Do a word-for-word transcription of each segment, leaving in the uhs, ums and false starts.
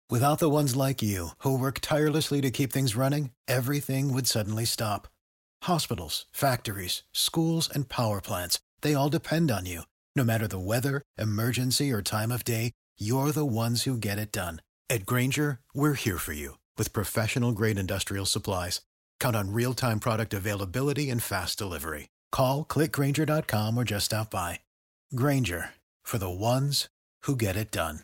Without the ones like you, who work tirelessly to keep things running, everything would suddenly stop. Hospitals, factories, schools, and power plants, they all depend on you. No matter the weather, emergency, or time of day, you're the ones who get it done. At Grainger, we're here for you with professional-grade industrial supplies. Count on real-time product availability and fast delivery. Call, click Grainger dot com, or just stop by. Grainger, for the ones who get it done.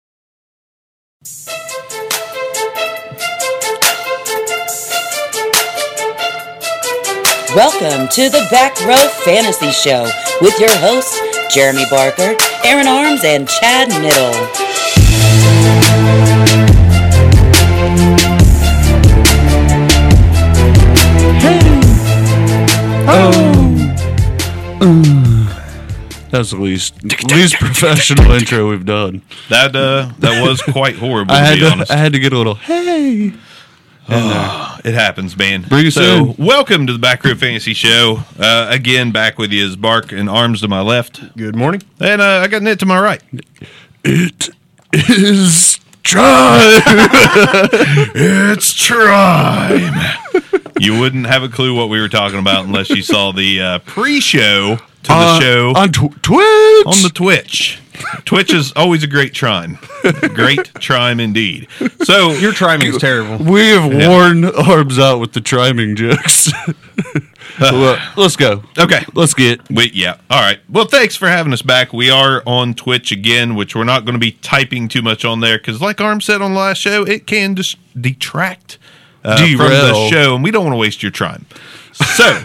Welcome to the Back Row Fantasy Show with your hosts, Jeremy Barker, Aaron Arms, and Chad Middle. Oh. Uh, that's the least least professional intro we've done. That uh, that was quite horrible. I to had be to, honest. I had to get a little hey. Oh, it happens, man. Bring us so, in. welcome to the Back Row Fantasy Show. Uh, again, back with you is Bark and Arms to my left. Good morning. And uh, I got Nit to my right. It is time. It's time. You wouldn't have a clue what we were talking about unless you saw the uh, pre-show to the uh, show on tw- Twitch. on the Twitch. Twitch is always a great chime. Great chime indeed. So Your triming is terrible. We have Yeah. worn Arms out with the triming jokes. Well, let's go. Okay. Let's get. Wait, yeah. All right. Well, thanks for having us back. We are on Twitch again, which we're not going to be typing too much on there because, like Arm said on the last show, it can just detract uh, from the Derail. show, and we don't want to waste your time. So,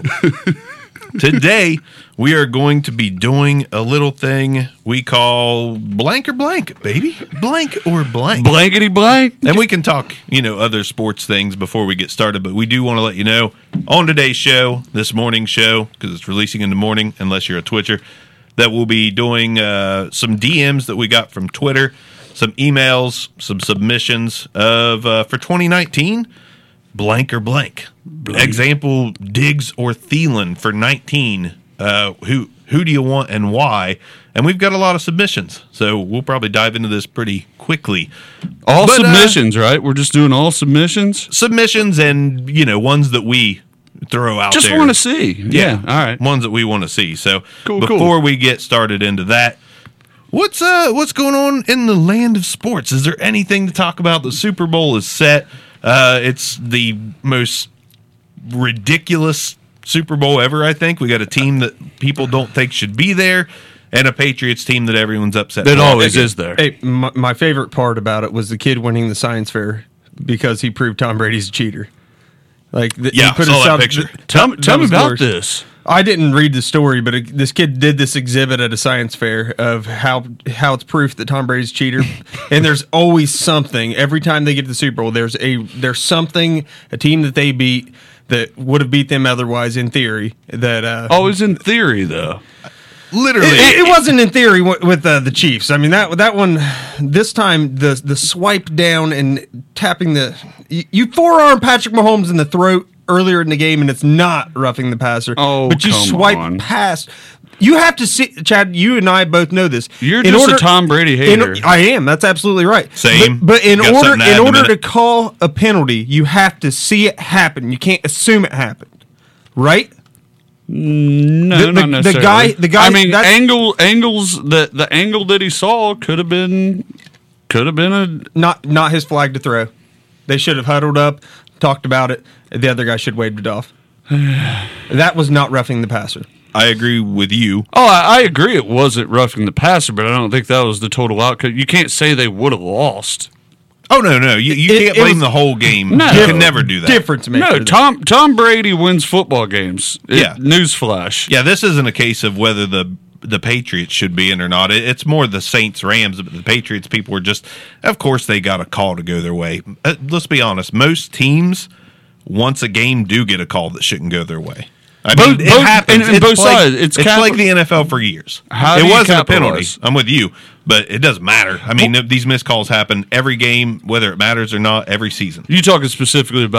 today we are going to be doing a little thing we call blank or blank, baby. Blank or blank. Blankety blank. And we can talk, you know, other sports things before we get started, but we do want to let you know on today's show, this morning's show, because it's releasing in the morning, unless you're a Twitcher, that we'll be doing uh, some D Ms that we got from Twitter, some emails, some submissions of uh, for twenty nineteen, blank or blank. blank. Example, Diggs or Thielen for nineteen. Uh, who who do you want and why? And we've got a lot of submissions, so we'll probably dive into this pretty quickly. All But, uh, submissions, right? We're just doing all submissions. Submissions and, you know, ones that we throw out Just there. want to see. Yeah. All right. Ones that we want to see. So Cool, before cool. we get started into that, what's uh what's going on in the land of sports? Is there anything to talk about? The Super Bowl is set. Uh, it's the most ridiculous Super Bowl ever, I think. We got a team that people don't think should be there, and a Patriots team that everyone's upset That for. always is there. Hey, my, my favorite part about it was the kid winning the science fair because he proved Tom Brady's a cheater. Like, the, Yeah, he put saw that himself- picture. th- Tell, that tell me was about worse. this. I didn't read the story, but it, this kid did this exhibit at a science fair of how how it's proof that Tom Brady's a cheater. And there's always something every time they get to the Super Bowl. There's a there's something a team that they beat that would have beat them otherwise in theory. That uh, Always in theory, though. Literally. It, it wasn't in theory w- with uh, the Chiefs. I mean that that one. This time the the swipe down and tapping the you, you forearm Patrick Mahomes in the throat earlier in the game, and it's not roughing the passer. Oh, but you come swipe on. past. You have to see, Chad. You and I both know this. You're In just order- a Tom Brady in- hater. I am. That's absolutely right. Same. But, but in Got order something to add in in a order to minute. call a penalty, you have to see it happen. You can't assume it happened. Right? No, The- the- not the necessarily. guy- the guy- I mean, that's- angle angles. The the angle that he saw could have been could have been a. Not not his flag to throw. They should have huddled up, talked about it. The other guy should have waved it off. That was not roughing the passer. I agree with you. Oh, I, I agree. It wasn't roughing the passer, but I don't think that was the total outcome. You can't say they would have lost. Oh, no, no. You, you It- can't it blame was- the whole game. No. You can never do that. Difference maker. No, there. Tom Tom Brady wins football games. It- Yeah. Newsflash. Yeah, this isn't a case of whether the the Patriots should be in or not. It, it's more the Saints Rams. But the Patriots people were just, of course, they got a call to go their way. Uh, let's be honest. Most teams, once a game, do get a call that shouldn't go their way. I mean, Both- it both- happens. and- and it's both like, sides. It's It's, capital- like the N F L for years. How it do you wasn't a penalty. capitalize? I'm with you, but it doesn't matter. I mean, these missed calls happen every game, whether it matters or not, every season. You talking specifically about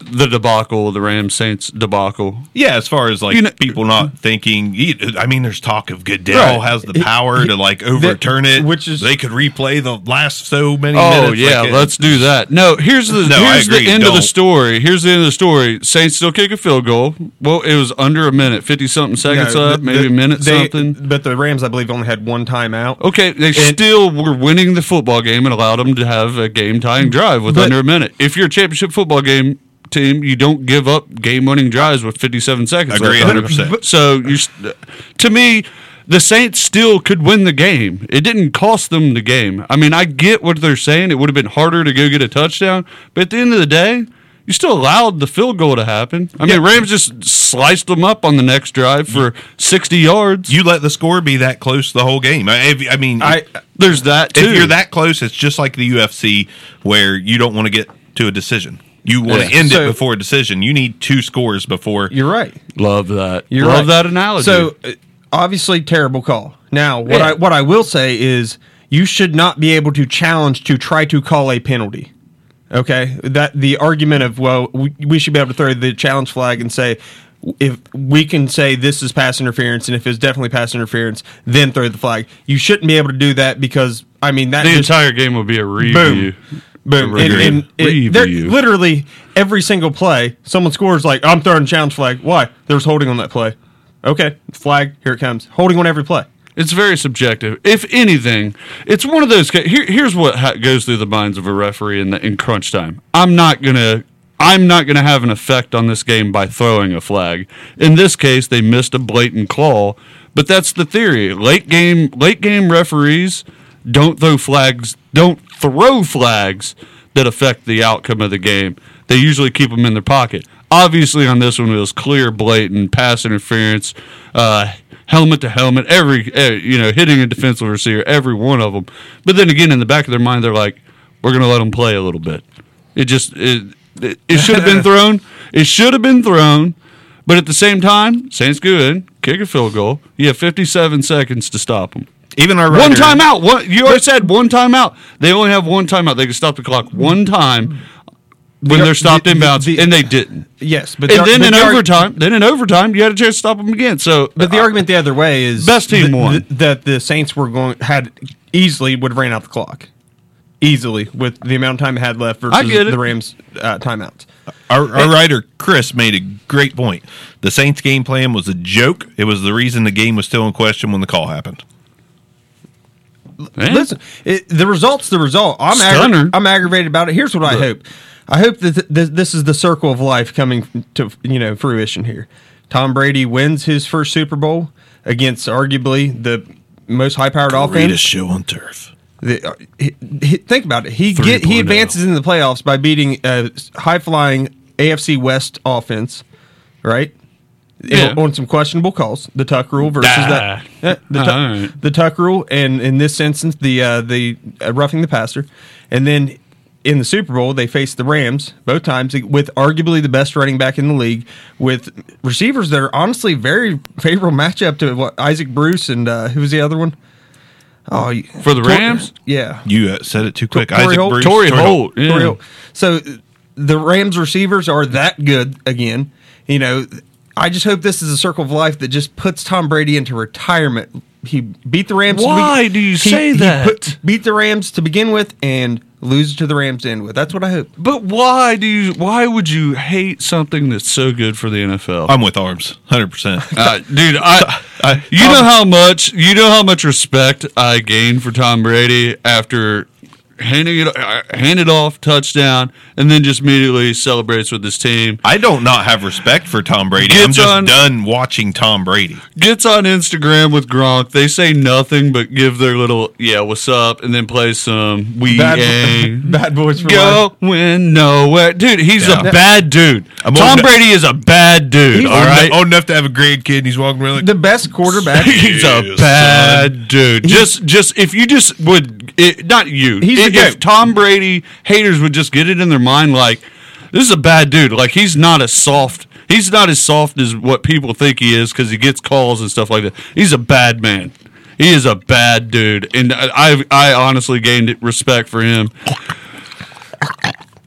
the debacle, the Rams Saints debacle. Yeah, as far as like You know- people not thinking, I mean, there's talk of Goodell Right. has the power to like overturn it, which is- they could replay the last so many Oh minutes. yeah, like it- let's do that. No, here's the No, I here's agree, the end of the don't. story. Here's the end of the story. Saints still kick a field goal. Well, it was under a minute, fifty something seconds No, up, the- maybe the- a minute they- something. But the Rams, I believe, only had one timeout. Okay, they still were winning the football game and allowed them to have a game tying drive with But- under a minute. If you're a championship football game team, you don't give up game winning drives with fifty-seven seconds. Agree left. one hundred percent. So you, st- to me, the Saints still could win the game. It didn't cost them the game. I mean, I get what they're saying. It would have been harder to go get a touchdown, but at the end of the day, you still allowed the field goal to happen. I mean, Rams just sliced them up on the next drive for sixty yards. You let the score be that close the whole game. I, if- I mean, I There's that too. if you're that close, it's just like the U F C where you don't want to get to a decision. You want to Yeah. end So- it before a decision. You need two scores before. you're right. Love that. You're Love right. that analogy. So uh, obviously, terrible call. Now, what Yeah. I what I will say is you should not be able to challenge to try to call a penalty. Okay, that the argument of well, we, we should be able to throw the challenge flag and say if we can say this is pass interference, and if it's definitely pass interference, then throw the flag. You shouldn't be able to do that because I mean that the just, entire game will be a review. boom. Boom. And, Agree. and it, they're- Review. literally every single play, someone scores like, I'm throwing a challenge flag. Why? There was holding on that play. Okay, flag, here it comes. Holding on every play. It's very subjective. If anything, it's one of those. ca- Here, here's what ha- goes through the minds of a referee in the, in crunch time. I'm not gonna. I'm not gonna have an effect on this game by throwing a flag. In this case, they missed a blatant call, but that's the theory. Late game, late game referees don't throw flags. Don't throw flags that affect the outcome of the game. They usually keep them in their pocket. Obviously, on this one, it was clear, blatant pass interference, uh, helmet to helmet, every eh, you know, hitting a defensive receiver, every one of them. But then again, in the back of their mind, they're like, "We're going to let them play a little bit." It just it it, it should have been thrown. It should have been thrown. But at the same time, Saints go in, kick a field goal. You have fifty-seven seconds to stop them. Even our One writer- timeout. One, you already said one timeout. They only have one timeout. They can stop the clock one time when The- they're stopped the- inbounds, the- and they didn't. Yes, but And the- then but in the arg- overtime, then in overtime, you had a chance to stop them again. So, But the argument the other way is Best team th- won. th- that the Saints were going had easily would have ran out the clock easily with the amount of time it had left versus get it. the Rams uh, timeouts. Our, our writer Chris made a great point. The Saints game plan was a joke. It was the reason the game was still in question when the call happened. man, Listen, it, the result's the result. I'm Stunner. aggra- I'm aggravated about it. Here's what I hope. I hope that th- th- this is the circle of life coming to you know fruition here. Tom Brady wins his first Super Bowl against arguably the most high-powered offense. show on turf. The, uh, he, he- think about it. He three get he point oh. advances in the playoffs by beating a high-flying A F C West offense, right? Yeah. On some questionable calls, the Tuck rule versus Ah. that yeah, the, Tuck, All right. the Tuck rule, and in this instance, the uh, the uh, roughing the passer, and then in the Super Bowl they faced the Rams both times with arguably the best running back in the league, with receivers that are honestly very favorable matchup to what Isaac Bruce and uh, who was the other one? Oh, you- For the Tor- Rams? yeah, You uh, said it too quick. Torrey Isaac Holt? Bruce, Torrey Holt. Yeah. Torrey Holt. So the Rams receivers are that good again. You know, I just hope this is a circle of life that just puts Tom Brady into retirement. He beat the Rams. to Why be- do you he- say he that? put- beat the Rams to begin with and lose to the Rams to end with. That's what I hope. But why do you? Why would you hate something that's so good for the N F L? I'm with Arms, one hundred percent. Uh, dude, I, I- you um, know how much you know how much respect I gained for Tom Brady after handing it uh, handed off touchdown and then just immediately celebrates with his team. I don't not have respect for Tom Brady. I'm Gets just on- done watching Tom Brady. Gets on Instagram with Gronk. They say nothing but give their little yeah, what's up, and then play some we Bad, ain't bad boys for life. going nowhere. Dude, he's Yeah. a bad dude. I'm Tom old- Brady is a bad dude. He's All Old, right. enough, old enough to have a grandkid, and he's walking around like The best quarterback. He's a Yes, bad dude. Just, just if you just would, it, not you. He's if, the if goat. Tom Brady haters would just get it in their mind, like this is a bad dude. Like he's not as soft. He's not as soft as what people think he is because he gets calls and stuff like that. He's a bad man. He is a bad dude, and I, I honestly gained respect for him.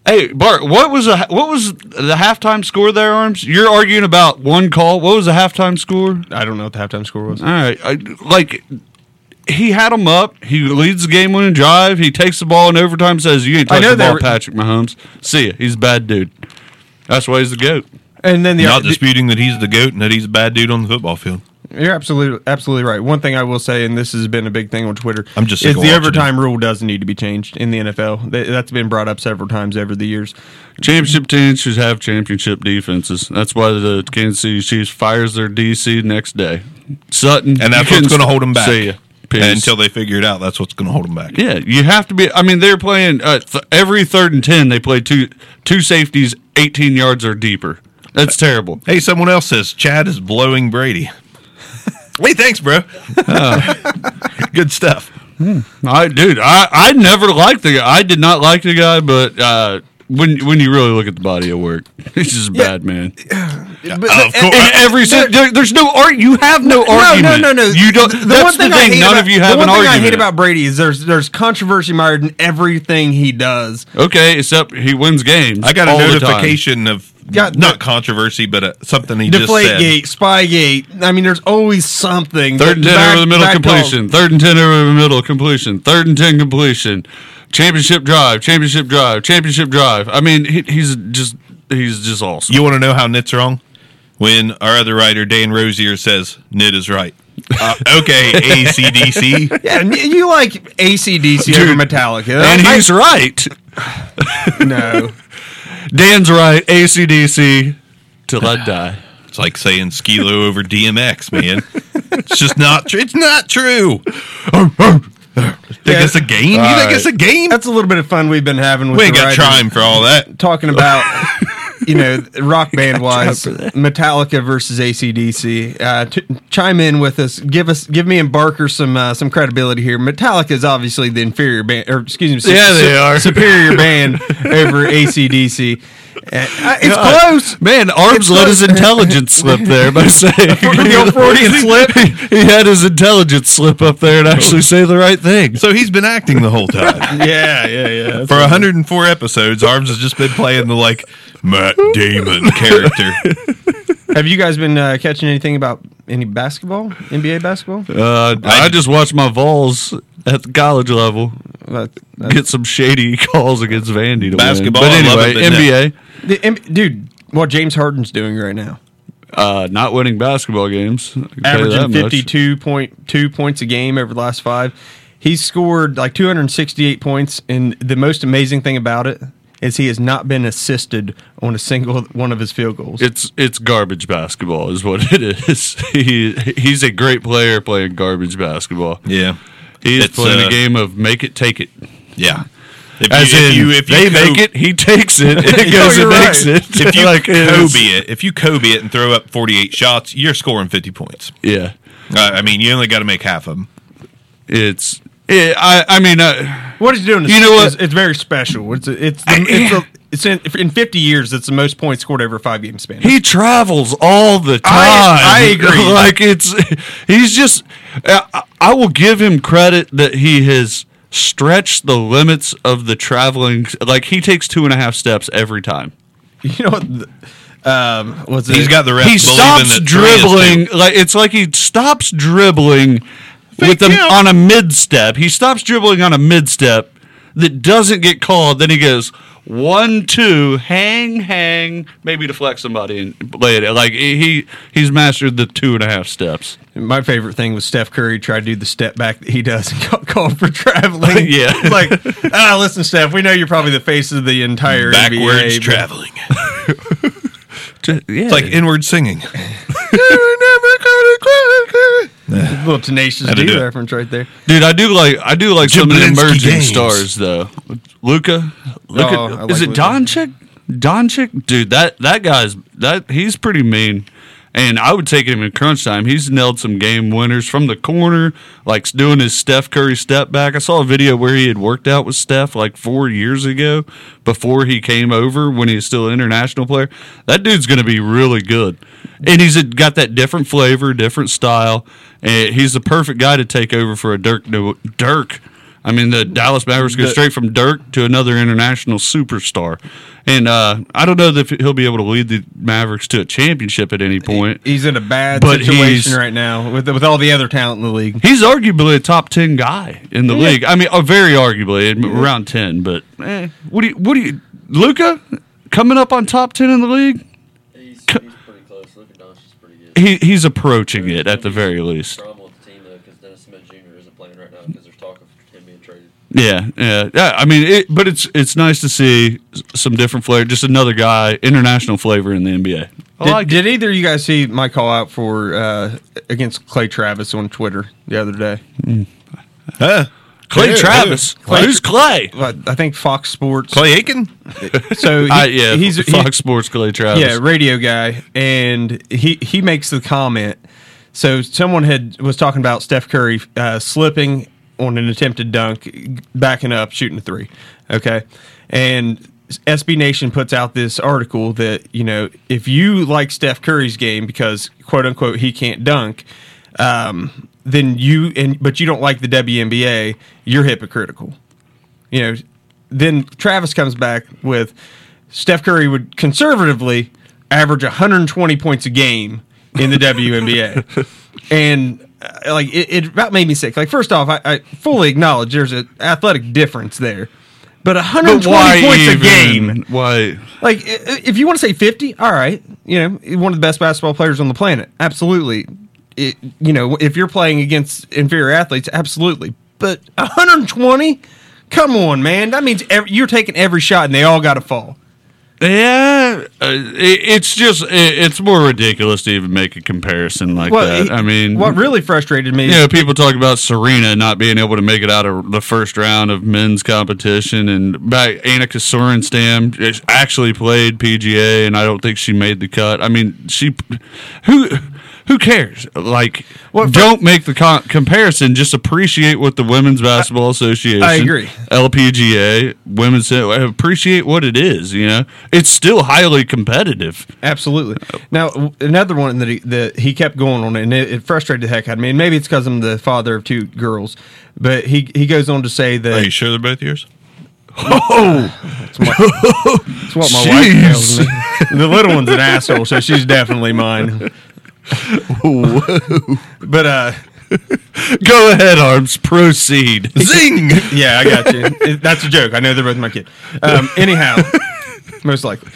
Hey, Bart, what was a what was the halftime score there, Arms? You're arguing about one call. What was the halftime score? I don't know what the halftime score was. All right, I, like he had him up. He leads the game-winning drive. He takes the ball in overtime. Says, "You ain't touching the ball, were, Patrick Mahomes." See ya. He's a bad dude. That's why he's the GOAT. And then the Not the, disputing that he's the GOAT and that he's a bad dude on the football field. You're absolutely absolutely right. One thing I will say, and this has been a big thing on Twitter, I'm just sick is of the watching overtime rule does need to be changed in the N F L. That- That's been brought up several times over the years. Championship teams should have championship defenses. That's why the Kansas City Chiefs fires their D C next day. Sutton, And that's you what's can going to hold them back. See ya. Peace. And until they figure it out, that's what's going to hold them back. Yeah, you have to be. I mean, they're playing uh, th- every third and ten. They play two two safeties, eighteen yards or deeper. That's terrible. Hey, someone else says Chad is blowing Brady. Hey, thanks, bro. Good stuff. I, dude, I, I never liked the guy. I did not like the guy, but uh, when when you really look at the body of work, he's just a bad man. But, of course. In every sen- there, there's no art. You have no argument. No, no, no, no. You don't. The, the that's one thing the I thing. hate None about, of you have the an one thing argument. I hate about Brady is there's there's controversy mired in everything he does. Okay, except he wins games. I got a all the time. notification of Yeah, not the- controversy, but uh, something he just Deflate said. gate, spy gate. I mean, there's always something. Third and But ten back- over the middle back completion. Third and ten over the middle completion. Third and ten completion. Championship drive. Championship drive. Championship drive. I mean, he, he's just he's just awesome. You want to know how Nit's wrong? When our other writer, Dan Rosier, says Nit is right. Uh, okay, A C D C. calls. Yeah, and you like A C D C over Metallica. And I- he's right. no. Dan's right. A C D C till I die. It's like saying Skilo over D M X, man. It's just not true. It's not true. Think Yeah. it's a game? You All think it's a game? That's a little bit of fun we've been having with We ain't the got writers. time for all that. Talking about, you know, rock band wise, for that. Metallica versus A C D C. Uh, t- chime in with us. Give us, give me and Barker some uh, some credibility here. Metallica is obviously the inferior band, or excuse me, su- Yeah, they su- are. superior band over A C D C. Uh, it's close. Man, Arms It's let close. his intelligence slip there by saying The old Freudian slip. he had his intelligence slip up there and actually say the right thing. So he's been acting the whole time. Yeah, yeah, yeah. For one hundred four episodes, Arms has just been playing the like Matt Damon character. Have you guys been uh, catching anything about any basketball, N B A basketball? Uh, I just watched my Vols at the college level That- that- get some shady calls against Vandy to Basketball, win. But I love anyway, it, but N B A, the, M- dude, what James Harden's doing right now. uh, not winning basketball games. I can tell you Averaging that much. fifty-two point two points a game over the last five. He's scored like two hundred sixty-eight points, and the most amazing thing about it is he has not been assisted on a single one of his field goals. It's it's garbage basketball is what it is. He he's a great player playing garbage basketball. Yeah. He's It's, playing uh, a game of make it, take it. Yeah. If As you, in, if you, if you they co- make it, he takes it. It No, goes and you're makes right. it. if you like it is- Kobe it, if you Kobe it and throw up forty-eight shots, you're scoring fifty points. yeah, Uh, I mean, you only got to make half of them. it's. It, I I mean, uh, what he's doing is, You know what? is- it's very special. It's it's the, it's, a, it's in, in fifty years. It's the most points scored over a five game span. he travels all the time. I- I agree. Like it's, he's just. I, I will give him credit that he has stretched the limits of the traveling. Like he takes two and a half steps every time. you know what? The, um, what's He's it? got the rest He believing stops that three is dribbling. two. Like it's like he stops dribbling with them count. on a mid step. He stops dribbling on a mid step that doesn't get called. Then he goes one, two, hang, hang, maybe deflect somebody and lay it. Like he he's mastered the two and a half steps. My favorite thing was Steph Curry tried to do the step back that he does and got called for traveling. Yeah. It's like, ah, listen, Steph, we know you're probably the face of the entire N B A. Backwards but- traveling. Yeah, It's like inward singing. A little Tenacious Had to D do it. reference right there. dude, I do like I do like some of the Jablinski emerging games. stars though. Luca, Luca, Oh, I is like it Luka. Doncic? Doncic, dude, that that guy's that he's pretty mean. And I would take him in crunch time. He's nailed some game winners from the corner, like doing his Steph Curry step back. I saw a video where he had worked out with Steph like four years ago before he came over when he was still an international player. That dude's going to be really good. And he's got that different flavor, different style. And he's the perfect guy to take over for a Dirk. Dirk. I mean, the Dallas Mavericks go The- straight from Dirk to another international superstar. And uh, I don't know if he'll be able to lead the Mavericks to a championship at any point. He's in a bad But situation he's- right now with with all the other talent in the league. He's arguably a top ten guy in the league. I mean, uh, very arguably, around ten. But eh, what do you, what do you, Luka coming up on top ten in the league? He's, he's pretty close. Luka Doncic's pretty good. He he's approaching it at the very least. Drama with the team though, because Dennis Smith Junior isn't playing right now because there's talk of him being traded. Yeah, yeah, yeah. I mean, it, but it's it's nice to see some different flavor. Just another guy, international flavor in the N B A. I Did, like it. did either of you guys see my call out for uh, against Clay Travis on Twitter the other day? Huh? Clay Yeah, Travis. Clay- Who's Clay? Uh, I think Fox Sports. Clay Aiken? So he, I, yeah, he's he- Fox Sports Clay Travis. yeah, radio guy, and he he makes the comment. So someone had was talking about Steph Curry uh, slipping on an attempted dunk, backing up, shooting a three. Okay, and S B Nation puts out this article that, you know, if you like Steph Curry's game because quote unquote he can't dunk, um, then you and but you don't like the W N B A, you're hypocritical. You know, then Travis comes back with Steph Curry would conservatively average one hundred twenty points a game in the W N B A. And uh, like it, it about made me sick. Like, first off, I, I fully acknowledge there's an athletic difference there. But one hundred But why twenty points even? a game. Why? Like, i- if you want to say fifty, all right. You know, one of the best basketball players on the planet. Absolutely. It, you know, if you're playing against inferior athletes, absolutely. But one hundred twenty? Come on, man. That means every, you're taking every shot and they all got to fall. Yeah, uh, it, it's just it, it's more ridiculous to even make a comparison like that. he- I mean, what really frustrated me you is know, people talk about Serena not being able to make it out of the first round of men's competition, and back Annika Sorenstam actually played P G A, and I don't think she made the cut. I mean, she who who cares? Like, Well, for- don't make the con- comparison. Just appreciate what the Women's Basketball Association, I agree. L P G A, women's appreciate what it is. You know, it's still highly competitive. Absolutely. Now, w- another one that he, that he kept going on, and it, it frustrated the heck out of me. And maybe it's because I'm the father of two girls, but he he goes on to say that Are you sure they're both yours? That's what my wife tells me. The little one's an asshole, so she's definitely mine. But uh, Go ahead, Arms. Proceed. Zing! yeah, I got you. It- that's a joke. I know they're both my kid. Um, anyhow, most likely,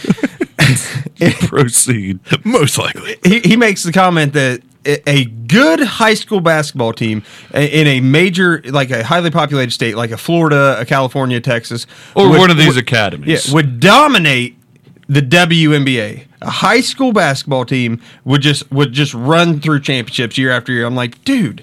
Proceed. Most likely. he he makes the comment that a a good high school basketball team in a major, like a highly populated state, like a Florida, a California, Texas, Or would- one of these would- academies. Yeah, would dominate the W N B A. A high school basketball team would just would just run through championships year after year. I'm like, dude,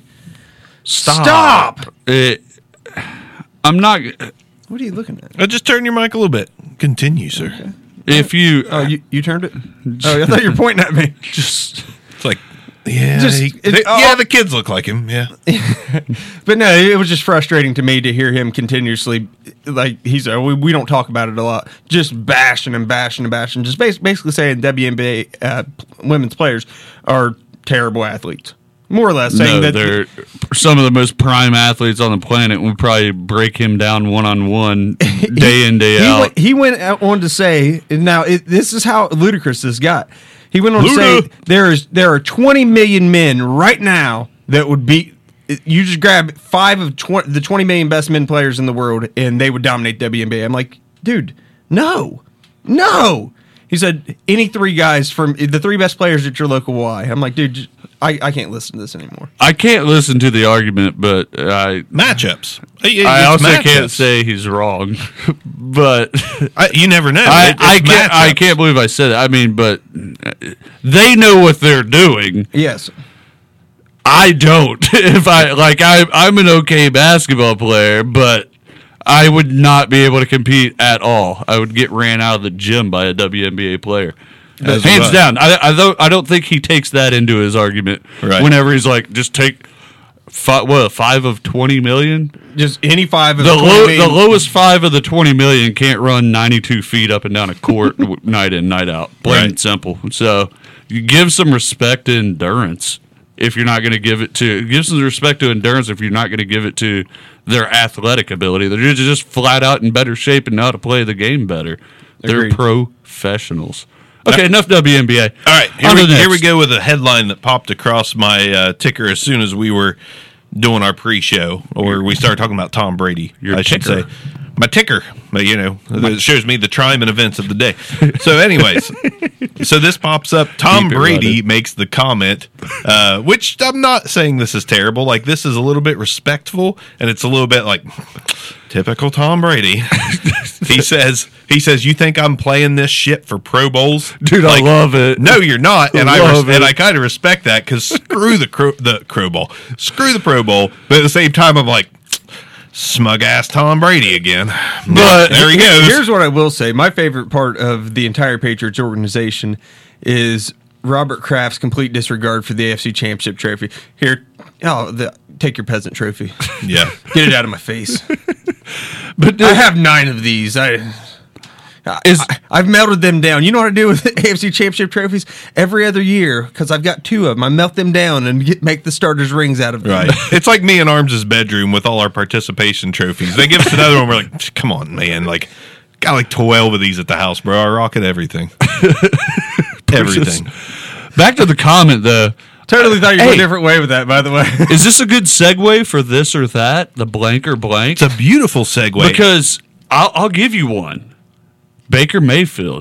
stop. It, I'm not. What are you looking at? Uh, just turn your mic a little bit. Continue, sir. If you Oh, you, you turned it? Oh, I thought you were pointing at me. just It's like, yeah, Just- he- it's- they- oh. yeah, the kids look like him. Yeah. But no, it was just frustrating to me to hear him continuously, like he's uh, we, we don't talk about it a lot, just bashing and bashing and bashing, just bas- basically saying W N B A uh, women's players are terrible athletes, more or less saying no, that they're some of the most prime athletes on the planet. Would probably break him down one on one, day in day he out. went, he went out on to say, now it, this is how ludicrous this got. He went on to Luda. say there is there are twenty million men right now that would beat. You just grab five of tw- the twenty million best men players in the world, and they would dominate W N B A. I'm like, dude, no, no. He said any three guys from the three best players at your local Y. I'm like, dude, just, I, I can't listen to this anymore. I can't listen to the argument, but I Matchups. Uh, It's I also matchups. can't say he's wrong. But I, you never know. I, It- it's I can't I matchups. can't believe I said it. I mean, but they know what they're doing. Yes, I don't. If I like, I I'm an okay basketball player, but I would not be able to compete at all. I would get ran out of the gym by a W N B A player. That's Hands right. down. I, I don't. I don't think he takes that into his argument. Right. Whenever he's like, just take five, what five of twenty million. just any five of The the twenty low, million- the lowest five of the twenty million can't run ninety-two feet up and down a court night in, night out. Plain Right. and simple. So you give some respect to endurance. if you're not going to give it to give some respect to endurance if you're not going to give it to their athletic ability. They're just flat out in better shape and know how to play the game better. They're Agreed. professionals. Okay, enough W N B A. All right, here, On to we, the here we next. go with a headline that popped across my uh, ticker as soon as we were doing our pre-show, or we started talking about Tom Brady, Your I should ticker. say. My ticker, but you know, it shows me the time and events of the day. So anyways, so this pops up. Tom Keep it Brady running. makes the comment, uh, which I'm not saying this is terrible. Like, this is a little bit respectful, and it's a little bit like typical Tom Brady. he says, he says, you think I'm playing this shit for Pro Bowls? Dude, I Like, love it. No, you're not, and I Love res- and it. I kind of respect that because screw the cro- the Pro Bowl, screw the Pro Bowl. But at the same time, I'm like, smug ass Tom Brady again. But there he goes. Here's what I will say. My favorite part of the entire Patriots organization is Robert Kraft's complete disregard for the A F C Championship trophy. Here, oh, the, take your peasant trophy. Yeah, Get it out of my face. But I have nine of these. I, Is- I I've melted them down. You know what I do with the A F C Championship trophies every other year because I've got two of them. I melt them down and get, make the starters rings out of them. right. It's like me and Arms' bedroom with all our participation trophies. They give us another one. We're like, come on, man. Like, got like twelve of these at the house, bro. I rock at everything. everything. Back to the comment, though. Totally thought you went Hey. a different way with that. By the way, Is this a good segue for this or that? The blank or blank? It's a beautiful segue. Because I'll, I'll give you one. Baker Mayfield.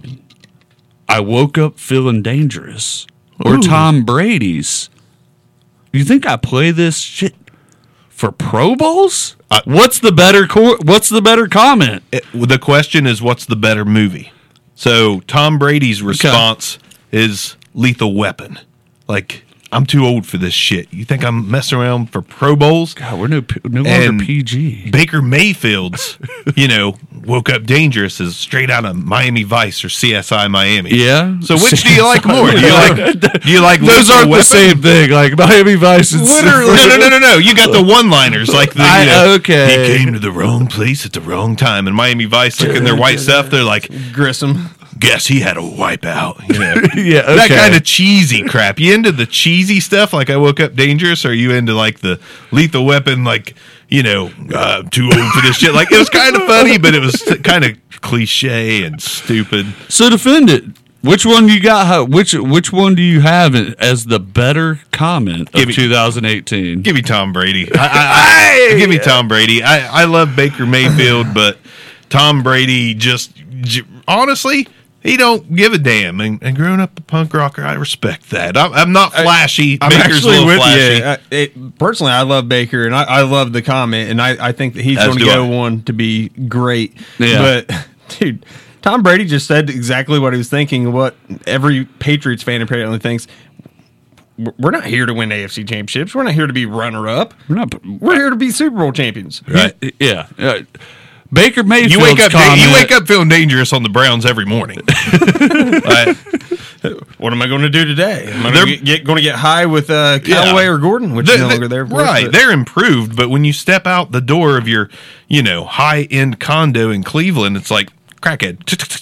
I woke up feeling dangerous. Or Ooh. Tom Brady's. You think I play this shit for Pro Bowls? Uh, what's the better cor- What's the better comment? It- the question is, what's the better movie? So Tom Brady's response is Lethal Weapon. Like, I'm too old for this shit. You think I'm messing around for Pro Bowls? God, we're no no And longer P G. Baker Mayfield's, you know, woke up dangerous is straight out of Miami Vice or C S I Miami. Yeah. So which do you like more? Do you like? Do you like? Those Lethal aren't the Weapon? same thing. Like Miami Vice and Literally, no, no, no, no, no. You got the one-liners like the. I- you know, okay. He came to the wrong place at the wrong time. And Miami Vice, like in their white stuff, they're like, Grissom. guess he had a wipeout. You know, Yeah, that okay. kind of cheesy crap. You into the cheesy stuff like I woke up dangerous, or are you into like the Lethal Weapon, like, you know, uh, too old for this shit? Like, it was kind of funny, but it was kind of cliche and stupid. So defend it. Which one you got? How, which which one do you have as the better comment Give of me- twenty eighteen? Give me Tom Brady. I, I, I, give me Tom Brady. I, I love Baker Mayfield, but Tom Brady just, j- honestly, he don't give a damn. And, and growing up a punk rocker, I respect that. I'm, I'm not flashy. I'm Baker's a actually little with flashy. you. I, it, personally, I love Baker, and I, I love the comment, and I, I think that he's As going to do go I. on to be great. Yeah. But, dude, Tom Brady just said exactly what he was thinking, what every Patriots fan apparently thinks. We're not here to win A F C championships. We're not here to be runner-up. We're not. We're here to be Super Bowl champions. Right. Yeah. Uh, Baker Mayfield's You wake up. comment, You wake up feeling dangerous on the Browns every morning. Right? What am I going to do today? Am I They're- going to get, going to get high with uh, Callaway Yeah. or Gordon, which They- is no they- longer there? of course, right? but- They're improved, but when you step out the door of your, you know, high end condo in Cleveland, it's like crackhead.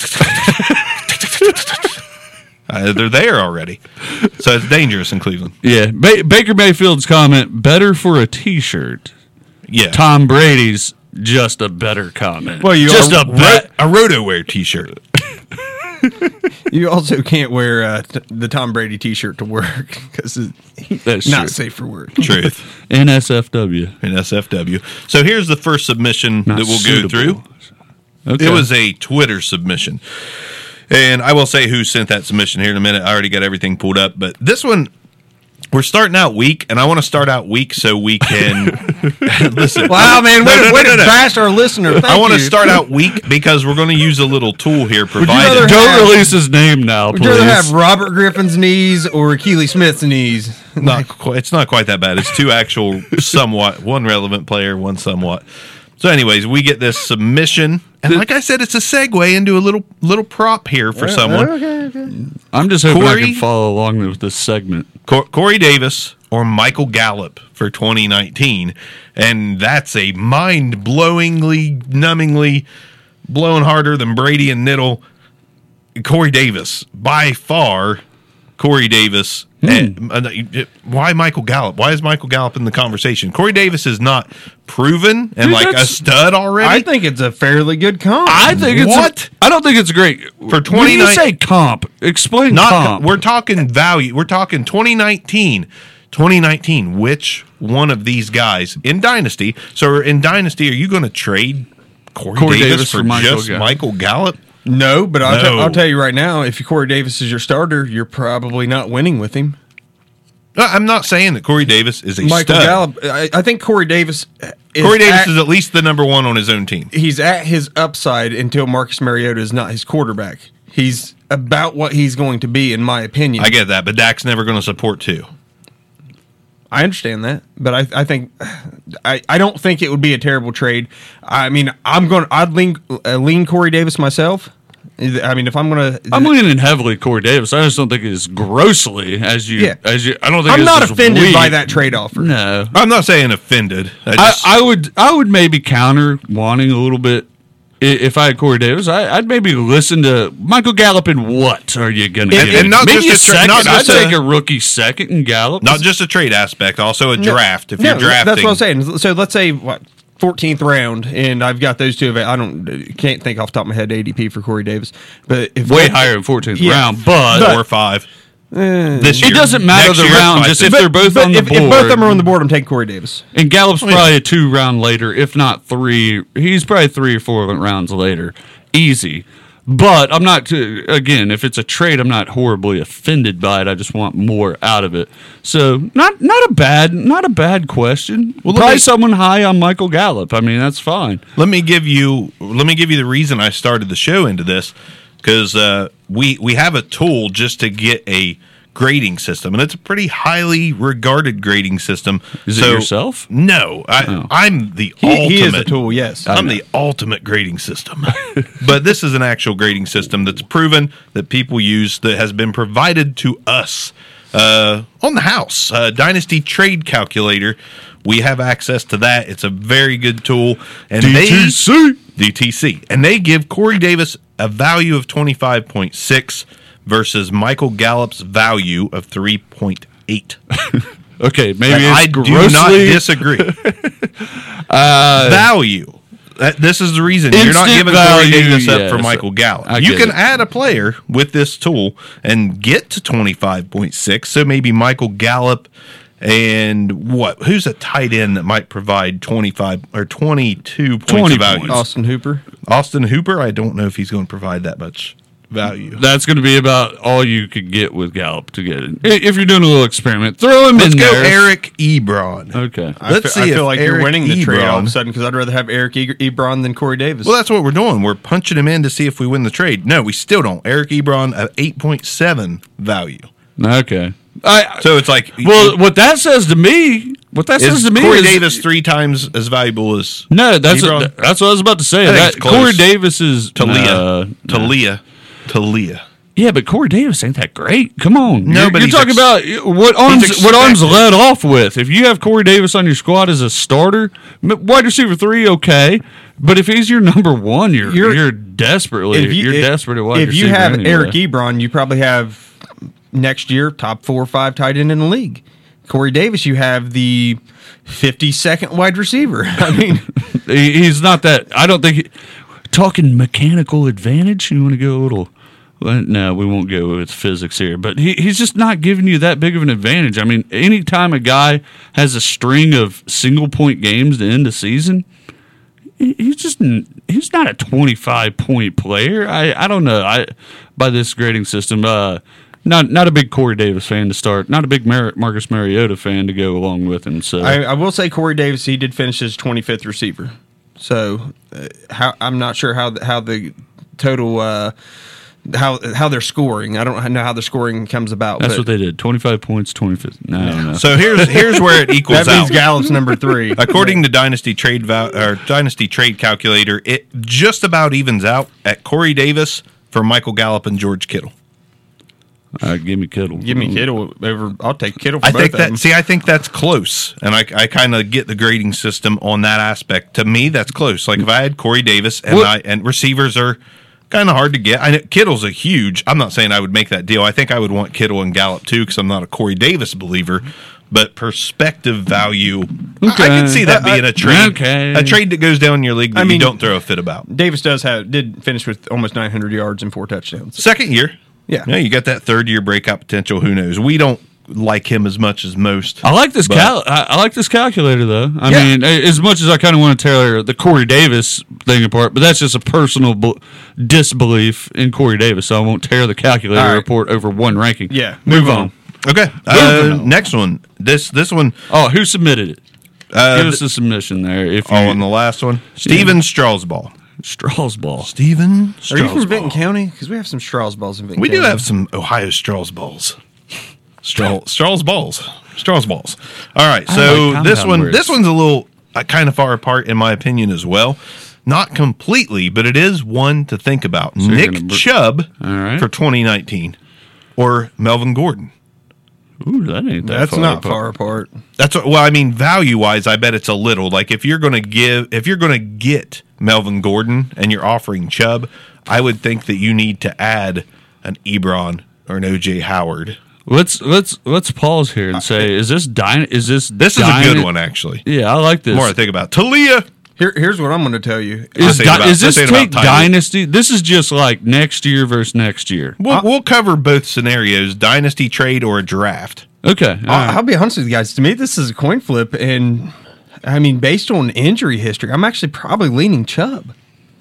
Uh, they're there already, so it's dangerous in Cleveland. Yeah. Ba- Baker Mayfield's comment: better for a T-shirt. Yeah, Tom Brady's just a better comment. Well, you just are a Ro- bet. a RotoWear T-shirt. You also can't wear uh, t- the Tom Brady T-shirt to work because it's That's not true. safe for work. Truth N S F W. in S F W. So here's the first submission Not that we'll suitable. go through. Okay. It was a Twitter submission. And I will say who sent that submission here in a minute. I already got everything pulled up. But this one, we're starting out weak, and I want to start out weak so we can listen. Wow, man, No, way, no, to- no, way no, to no. bash our listener. Thank I want to you. start out weak because we're going to use a little tool here rather provided. Don't have- release his name now, Would please. you rather have Robert Griffin's knees or Keely Smith's knees? Not quite, it's not quite that bad. It's two actual somewhat, one relevant player, one somewhat. So anyways, we get this submission. And like I said, it's a segue into a little little prop here for someone. I'm just hoping Corey- I can follow along with this segment. Cor- Corey Davis or Michael Gallup for twenty nineteen. And that's a mind-blowingly, numbingly, blowing harder than Brady and Niddle. Corey Davis. By far, Corey Davis And, uh, why Michael Gallup? Why is Michael Gallup in the conversation? Corey Davis is not proven and Dude, like a that's- stud already. I think it's a fairly good comp. I think it's What? A, I don't think it's great For When twenty you nine say comp, explain not comp. we're talking value. We're talking twenty nineteen. twenty nineteen. Which one of these guys in Dynasty? So in Dynasty, are you going to trade Corey, Corey Davis, Davis for, for Michael just Gallup. Michael Gallup? No, but I'll, No. T- I'll tell you right now, if Corey Davis is your starter, you're probably not winning with him. No, I'm not saying that Corey Davis is a Michael stud. Gallup, I, I think Corey Davis. Is Corey Davis at, is at least the number one on his own team. he's at his upside until Marcus Mariota is not his quarterback. He's about what he's going to be, in my opinion. I get that, but Dak's never going to support two. I understand that, but I, I think I, I don't think it would be a terrible trade. I mean, I'm going. I'd lean uh, lean Corey Davis myself. I mean, if I'm going to, I'm leaning heavily Corey Davis. I just don't think it's grossly as you Yeah. as you. I don't think I'm it's not just offended weak. by that trade offer. No, I'm not saying offended. I I, just, I would I would maybe counter wanting a little bit. I- If I had Corey Davis, I, I'd maybe listen to Michael Gallup. And what are you going to And- give? and me? not maybe just a a tra- second. not I'd just take a- a rookie second in Gallup. not just a trade aspect, also a No, draft. If no, you're drafting, that's what I'm saying. So let's say what fourteenth round, and I've got those two. I don't can't think off the top of my head A D P for Corey Davis, but if way higher in fourteenth Yeah. round, but, four or five. this year. it doesn't matter Next the year, round. five, Just six. if they're both but on the if, board. if both of them are on the board, I'm taking Corey Davis. And Gallup's Oh, yeah. probably a two round later, if not three. He's probably three or four rounds later. Easy. But I'm not, too, again, if it's a trade, I'm not horribly offended by it. I just want more out of it. So not not a bad not a bad question. Well, let probably me- someone high on Michael Gallup. I mean, that's fine. Let me give you let me give you the reason I started the show into this, because uh, we we have a tool just to get a grading system, and it's a pretty highly regarded grading system. Is it yourself? No, I, Oh. I'm the He, ultimate. he is a tool, yes. I'm the ultimate grading system. But this is an actual grading system that's proven that people use, that has been provided to us uh, on the house. Uh, Dynasty Trade Calculator. We have access to that. It's a very good tool. And D T C. They, D T C. And they give Corey Davis a value of twenty-five point six versus Michael Gallup's value of three point eight. Okay, maybe I it's do grossly, not disagree. uh, value. That, this is the reason you're not Instant giving Corey value, Davis up yes. for Michael Gallup. I You get can it. add a player with this tool and get to twenty-five point six. So maybe Michael Gallup and what? Who's a tight end that might provide twenty-five or twenty-two points twenty of value? points. Austin Hooper. Austin Hooper. I don't know if he's going to provide that much value. That's going to be about all you could get with Gallup to get it. I- If you're doing a little experiment, throw him Let's in go, there. Eric Ebron. Okay. I Let's fe- I see feel if like you're Eric winning the trade all of Ebron- a sudden because I'd rather have Eric e- Ebron than Corey Davis. Well, that's what we're doing. We're punching him in to see if we win the trade. No, we still don't. Eric Ebron at eight point seven value. Okay. I, So it's like, well, what that says to me, what that says is to me Corey is Davis three times as valuable as no. That's Ebron? that's what I was about to say. I think That it's close. Corey Davis is Talia? uh, Talia. Talia. Yeah, but Corey Davis ain't that great. Come on, No, you're, but you're he's talking ex- about what arms he's what arms expected. led off with. If you have Corey Davis on your squad as a starter, m- wide receiver three, okay. But if he's your number one, you're you're, You're- desperately if you, you're if, desperate at wide if you receiver have anyway. Eric Ebron, you probably have next year top four or five tight end in the league. Corey Davis, you have the fifty-second wide receiver. I mean, He- he's not that. I don't think. He, talking mechanical advantage, you want to go a little. Well, no, we won't go with physics here. But he, he's just not giving you that big of an advantage. I mean, anytime a guy has a string of single point games to end the season, he- he's just n- he's not a twenty-five point player. I, I don't know. I by this grading system, uh, not not a big Corey Davis fan to start. Not a big Mar- Marcus Mariota fan to go along with him. So I, I will say Corey Davis, he did finish as twenty-fifth receiver. So uh, how I'm not sure how the, how the total uh, how how they're scoring. I don't know how the scoring comes about. that's but what they did. twenty-five points, twenty-fifth. No, no. So here's here's where it equals that means out. Gallup's number three. According to Dynasty Trade Val- or Dynasty Trade Calculator, it just about evens out at Corey Davis for Michael Gallup and George Kittle. Uh, give me Kittle. Give me Kittle over. I'll take Kittle for I both think of that them. see, I think that's close, and I, I kind of get the grading system on that aspect. To me, that's close. Like if I had Corey Davis and What- I and receivers are kind of hard to get. I know Kittle's a huge. I'm not saying I would make that deal. I think I would want Kittle and Gallup too because I'm not a Corey Davis believer. But perspective value, I, I can see that Uh, being a trade. okay. A trade that goes down in your league that I mean- you don't throw a fit about. Davis does have did finish with almost nine hundred yards and four touchdowns. Second year. Yeah. Yeah, you got that third year breakout potential. Who knows? We don't like him as much as most. I like this But- cal- I, I like this calculator though. I Yeah. mean, a- as much as I kind of want to tear the Corey Davis thing apart, but that's just a personal bu- disbelief in Corey Davis. So I won't tear the calculator All right. report over one ranking. Yeah, move, move on. on. Okay. Uh, next one. This this one. Oh, who submitted it? Uh, Give us the submission there. If you, oh, on the last one, Steven Strasball. Straw's ball. Steven Are you from Strasball. Benton County? Because we have some Strauss balls in Benton We County. do have some Ohio Strauss balls. Straw, Strauss balls. Strauss balls. All right. I So like this compound one, words. this one's a little uh, kind of far apart in my opinion as well. Not completely, but it is one to think about. you're Nick gonna br- Chubb All right. for twenty nineteen or Melvin Gordon. Ooh, that ain't that That's far not apart. far apart. That's what, well, I mean, value wise, I bet it's a little. Like if you're going to give, if you're going to get Melvin Gordon and you're offering Chubb, I would think that you need to add an Ebron or an O J Howard. Let's let's let's pause here and say, is this dyna- Is this This is a dyna- good one, actually. Yeah, I like this. The more I think about Talia. Here, here's what I'm going to tell you. Is, This ain't di- about- is this this ain't take about title. dynasty? This is just like next year versus next year. We'll, we'll cover both scenarios: dynasty trade or a draft. Okay, all I'll, right. I'll be honest with you guys. To me, this is a coin flip, and I mean, based on injury history, I'm actually probably leaning Chubb.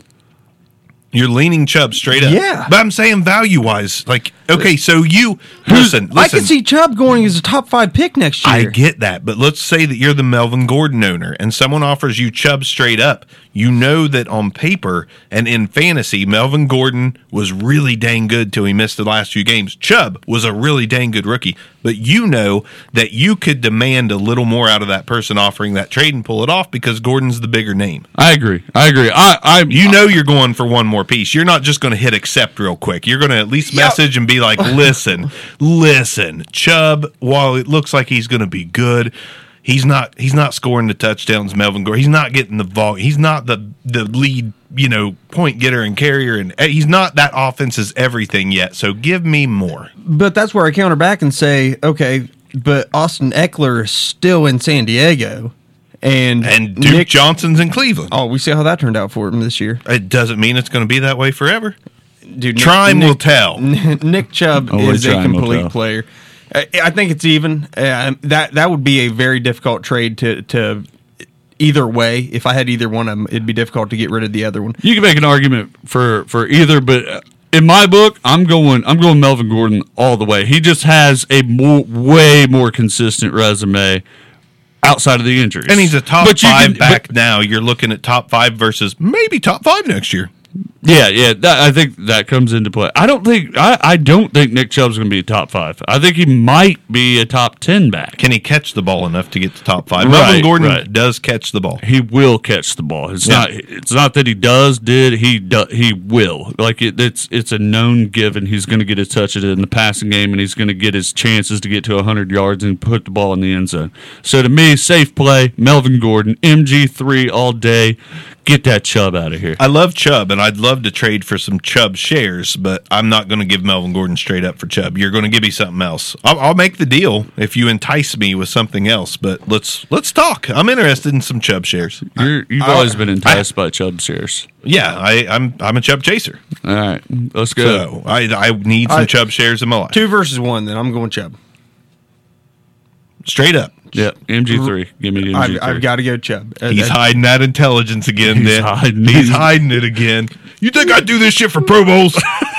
You're leaning Chubb straight up. Yeah. But I'm saying value wise, like, okay, so you listen, I listen. can see Chubb going as a top five pick next year. I get that, but let's say that you're the Melvin Gordon owner and someone offers you Chubb straight up. You know that on paper and in fantasy, Melvin Gordon was really dang good till he missed the last few games. Chubb was a really dang good rookie, but you know that you could demand a little more out of that person offering that trade and pull it off because Gordon's the bigger name. I agree. I agree. I, I You know you're going for one more piece. You're not just going to hit accept real quick. You're going to at least message and be like, listen, listen, Chubb, while it looks like he's going to be good, he's not he's not scoring the touchdowns, Melvin Gordon. He's not getting the vol. He's not the, the lead, you know, point getter and carrier. And he's not that offense's everything yet. So give me more. But that's where I counter back and say, okay, but Austin Eckler is still in San Diego, and And Duke Nick, Johnson's in Cleveland. Oh, we see how that turned out for him this year. It doesn't mean it's going to be that way forever. Dude, Time Nick, will tell. Nick Chubb Only is a time will complete tell. player. I, I think it's even. Uh, that that would be a very difficult trade to to either way. If I had either one of them, it'd be difficult to get rid of the other one. you can make an argument for for either, but uh, in my book, I'm going I'm going Melvin Gordon all the way. He just has a more, way more consistent resume outside of the injuries, And he's a top But you five can- back but- now. You're looking at top five versus maybe top five next year. Yeah, yeah, that, I think that comes into play. I don't think I, I don't think Nick Chubb's going to be a top five. I think he might be a top ten back. Can he catch the ball enough to get to top five? Right, Melvin Gordon right. does catch the ball. He will catch the ball. It's Yeah. not. It's not that he does. Did he? Do, he will. Like it, it's. It's a known given. He's going to get his touches in the passing game, and he's going to get his chances to get to a hundred yards and put the ball in the end zone. So to me, safe play. Melvin Gordon, M G three all day. Get that Chubb out of here. I love Chubb, and I'd love to trade for some Chubb shares, but I'm not going to give Melvin Gordon straight up for Chubb. You're going to give me something else. I'll, I'll make the deal if you entice me with something else. But let's let's talk. I'm interested in some Chubb shares. You're, you've I- always been enticed by Chubb shares. Yeah, I, I'm I'm a Chubb chaser, All right, let's go. so I I need some I- Chubb shares in my life. Two versus one. Then I'm going Chubb. Straight up. Yeah, M G three. Give me the M G I've, three. I've got to go Chubb. Uh, He's uh, hiding that intelligence again. He's Nick. hiding- He's hiding it again. You think I do this shit for Pro Bowls?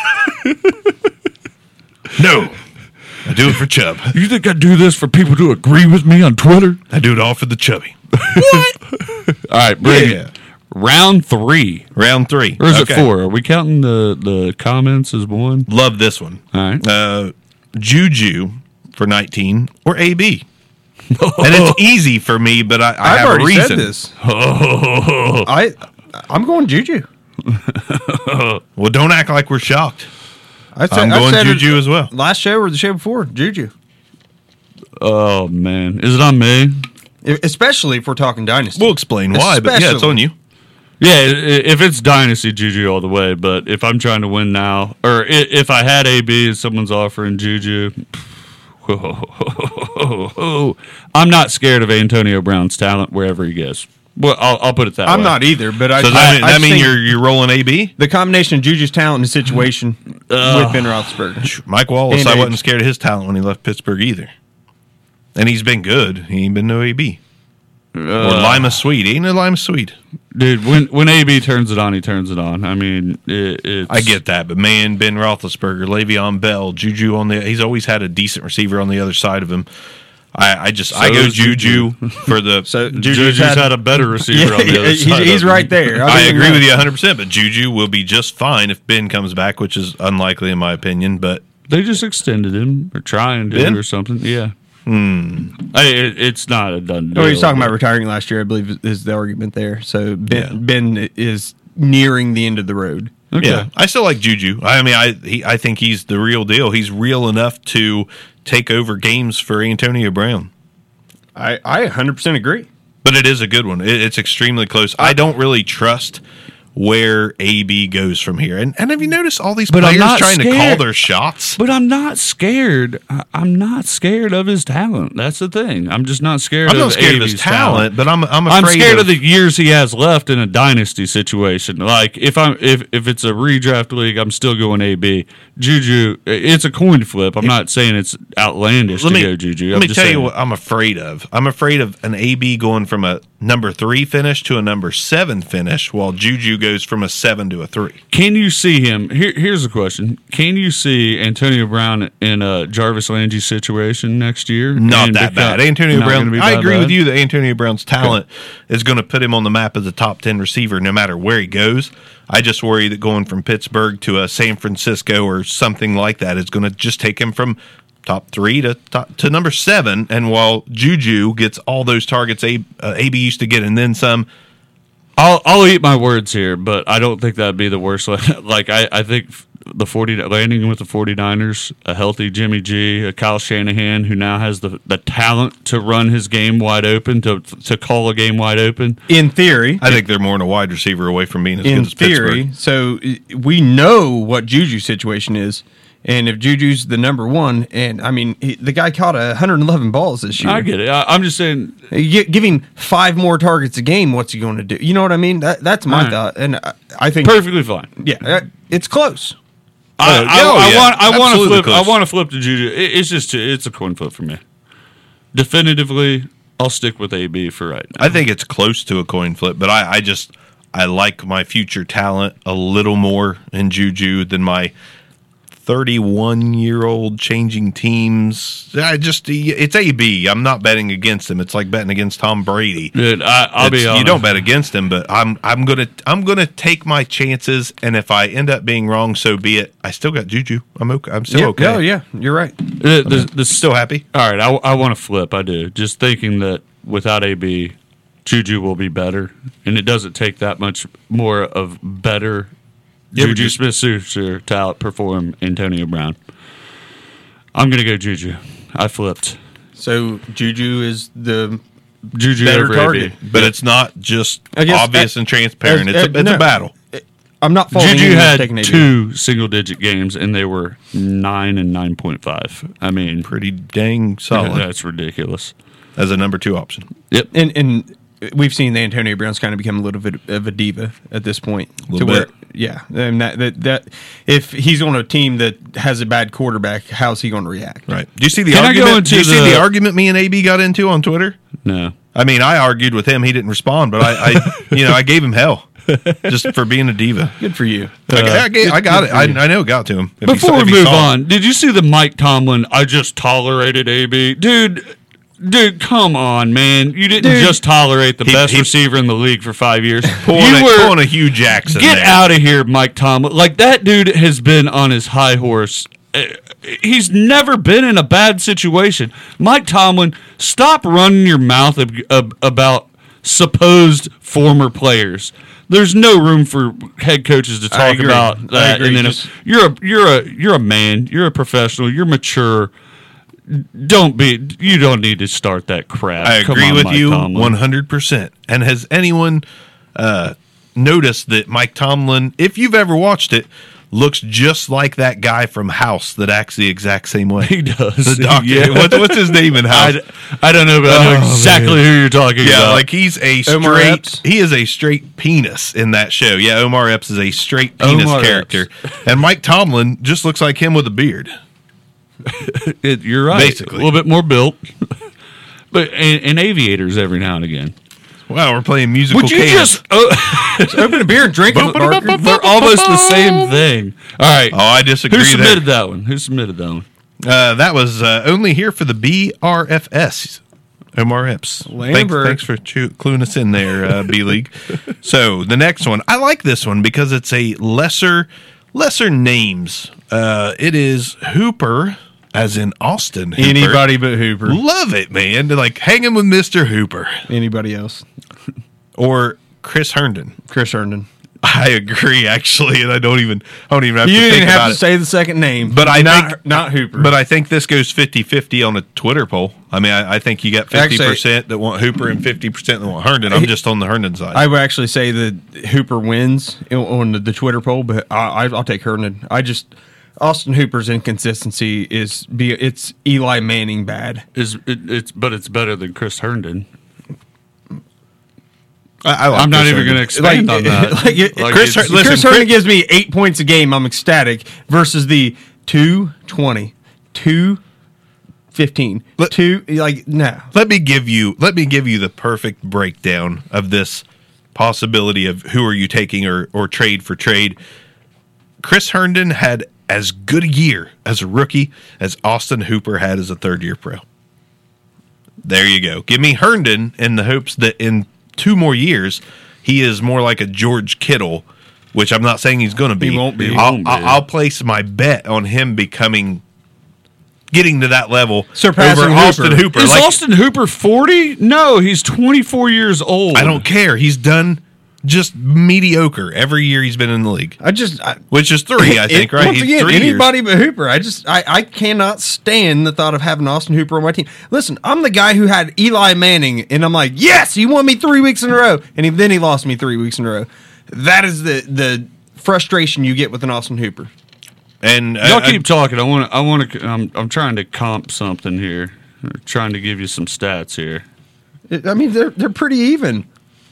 No, I do it for Chubb. You think I do this for people to agree with me on Twitter? I do it all for the chubby. All right, bring Yeah. it. Round three. Round three. Or is Okay. it four? Are we counting the, the comments as one? Love this one. All right. Uh, Juju for nineteen or A B. And it's easy for me, but I, I I've have a already reason. said this. I I'm going Juju. Well, don't act like we're shocked. I said, I'm I going said it Juju as well. Last show or the show before, Juju. Oh, man. Is it on me? E- Especially if we're talking dynasty. We'll explain why, but yeah, it's Especially. on you. Yeah, i- i- if it's dynasty, Juju all the way. But if I'm trying to win now, or i- if I had A B and someone's offering Juju, I'm not scared of Antonio Brown's talent wherever he goes. Well, I'll, I'll put it that I'm way. not either, but I. So does I, that mean, I that just mean think you're you're rolling A B? the combination of Juju's talent and the situation with Ben Roethlisberger. Mike Wallace, And I age. wasn't scared of his talent when he left Pittsburgh either. And he's been good. He ain't been no A B. or Lima Swede. Ain't no Lima Swede. Dude, when when A B turns it on, he turns it on. I mean, it, it's, I get that, but man, Ben Roethlisberger, Le'Veon Bell, Juju on the. He's always had a decent receiver on the other side of him. I, I just I So go does Juju, Juju. for the. So Juju's, Juju's had, a better receiver on the other he's, side. he's of right him. there. I'll I give him agree that. with you one hundred percent, but Juju will be just fine if Ben comes back, which is unlikely in my opinion. But They just extended him or trying to Ben? or something. Yeah. Hmm. I, it, it's not a done deal. Oh, he's talking about retiring last year, I believe, is the argument there. So Ben, Yeah. Ben is nearing the end of the road. Okay. yeah, I still like Juju. I mean, I he, I think he's the real deal. He's real enough to take over games for Antonio Brown. I, I one hundred percent agree. But it is a good one. It, it's extremely close. I don't really trust where A B goes from here. And and have you noticed all these But I'm players not trying to call scared. their shots? But I'm not scared. I- I'm not scared of his talent. That's the thing. I'm just not scared I'm of not scared of A B's his talent, but I'm I'm I'm afraid scared of, of the years he has left in a dynasty situation. Like if I'm if if it's a redraft league, I'm still going A B. Juju, it's a coin flip. I'm not saying it's outlandish Let to me, go Juju. let I'm me just tell saying. you what I'm afraid of. I'm afraid of an A B going from a number three finish to a number seven finish, while Juju goes from a seven to a three. Can you see him? Here, here's the question: can you see Antonio Brown in a Jarvis Landry situation next year? Not And that become- bad. Antonio not Brown. gonna be I that agree bad? with you that Antonio Brown's talent is going to put him on the map as a top ten receiver, no matter where he goes. I just worry that going from Pittsburgh to a San Francisco or something like that is going to just take him from top three to top, to number seven. And while Juju gets all those targets A, uh, A B used to get, and then some. I'll I'll eat my words here, but I don't think that'd be the worst. Like I, I think the forty landing with the 49ers, a healthy Jimmy G, a Kyle Shanahan who now has the, the talent to run his game wide open, to to call a game wide open. In theory, I think they're more than a wide receiver away from being as in good as theory, Pittsburgh. so uh, we know what Juju's situation is. And if Juju's the number one, and I mean, he, the guy caught one hundred eleven balls this year. I get it. I, I'm just saying. Gi- Give him five more targets a game. What's he going to do? You know what I mean? That, that's my All right. thought, and I, I think Perfectly fine. Yeah, uh, it's close. I, Oh, I, oh, I yeah. want I want to Absolutely flip. close. I want to flip to Juju. It, it's just it's a coin flip for me. Definitively, I'll stick with A B for right now. I think it's close to a coin flip, but I, I just I like my future talent a little more in Juju than my thirty-one year old changing teams. I just it's A B. I'm not betting against him. It's like betting against Tom Brady. Dude, I, I'll be It's- honest. you don't bet against him, but I'm I'm gonna I'm gonna take my chances, and if I end up being wrong, so be it. I still got Juju. I'm okay. I'm still yeah, okay. No, yeah, you're right. The, the, the, Still happy. All right, I, I want to flip. I do. Just thinking that without A B, Juju will be better, and it doesn't take that much more of better Yeah, but Juju you- Smith-Schuster to outperform Antonio Brown. I'm gonna go Juju. I flipped. So Juju is the Juju Better over target. A B. But it's not just I guess- obvious uh, and transparent. uh, It's a, uh, it's no. a battle. I'm not faulting Juju anyone had taking A B. two single-digit games, and they were nine and nine point five. I mean, Pretty dang solid that's ridiculous. as a number two option. Yep. and and we've seen the Antonio Brown's kind of become a little bit of a diva at this point. Little to where, bit. yeah, and that, that that if he's on a team that has a bad quarterback, how's he going to react? Right. Do you see the Can I go argument? Do into you see the- the argument me and A B got into on Twitter? No. I mean, I argued with him. He didn't respond, but I, I you know, I gave him hell just for being a diva. Good for you. I, I, gave, I got it. I, I know it got to him. If he Before saw- if we he move saw it. on, did you see the Mike Tomlin? I just tolerated A B, dude. Dude, come on, man! You didn't Dude. just tolerate the He- best he- receiver in the league for five years. pulling, you a, were pulling a Hugh Jackson. get there. out of here, Mike Tomlin. Like that dude has been on his high horse. Uh, He's never been in a bad situation. Mike Tomlin, stop running your mouth ab- ab- about supposed former players. There's no room for head coaches to I talk agree. about I that. agree. And then Just- if you're a you're a you're a man. You're a professional. You're mature. Don't be. You don't need to start that crap. I Come agree on, with Mike you Tomlin. one hundred percent. And has anyone uh, notice that Mike Tomlin, if you've ever watched it, looks just like that guy from House that acts the exact same way. He does. The doctor. Yeah. What's, what's his name in House? I, I don't know, but I know Oh, exactly man. who you're talking Yeah, about. like he's a Omar straight. Epps? He is a straight penis in that show. Yeah, Omar Epps is a straight penis Omar character, and Mike Tomlin just looks like him with a beard. It, you're right. Basically. A little bit more built. But and, and aviators every now and again. Wow, we're playing musical. Would you cadence. just oh, Open a beer and drink it, Barker. they're almost the same thing. All right. Oh, I disagree. Who there. submitted that one? Who submitted that one? Uh, that was uh, only here for the B R F S. Omar Epps. Thanks, Lambert. thanks for chew- cluing us in there, uh, B League. So the next one, I like this one because it's a lesser, lesser names. Uh, it is Hooper, as in Austin. Hooper. Anybody but Hooper. Love it, man. They're like hanging with Mister Hooper Anybody else? or Chris Herndon. Chris Herndon. I agree, actually, and I don't even, I don't even have You to didn't think have about to it. say the second name, But I not think- not Hooper. But I think this goes fifty-fifty on a Twitter poll. I mean, I, I think you got fifty percent that want Hooper and fifty percent that want Herndon. I'm just on the Herndon side. I would actually say that Hooper wins on the, the Twitter poll, but I, I, I'll take Herndon. I just Austin Hooper's inconsistency is be it's Eli Manning bad. Is it, it's but it's better than Chris Herndon. I, I like I'm not Chris even going to Herndon. expand on that. like it- Like, Chris it's- Her- listen, Chris Herndon Chris- gives me eight points a game. I'm ecstatic versus the two twenty, two fifteen, Let- two like no. Let me give you let me give you the perfect breakdown of this possibility of who are you taking or or trade for trade. Chris Herndon had as good a year as a rookie as Austin Hooper had as a third year pro. There you go. Give me Herndon in the hopes that in two more years he is more like a George Kittle, which I'm not saying he's going to be. He won't be. He I'll, won't be. I'll, I'll place my bet on him becoming, getting to that level Surpassing over Austin Hooper. Hooper. Is Like, Austin Hooper forty? No, he's twenty-four years old. I don't care. He's done just mediocre every year he's been in the league, I just I, which is three, I think, It- right? Once He's again, three anybody years. but Hooper. I just I, I cannot stand the thought of having Austin Hooper on my team. Listen, I'm the guy who had Eli Manning, and I'm like, yes, he won me three weeks in a row, and he, then he lost me three weeks in a row. That is the the frustration you get with an Austin Hooper. And uh, Y'all keep talking. I want. I want to. I'm. I'm trying to comp something here. I'm trying to give you some stats here. I mean, they're they're pretty even.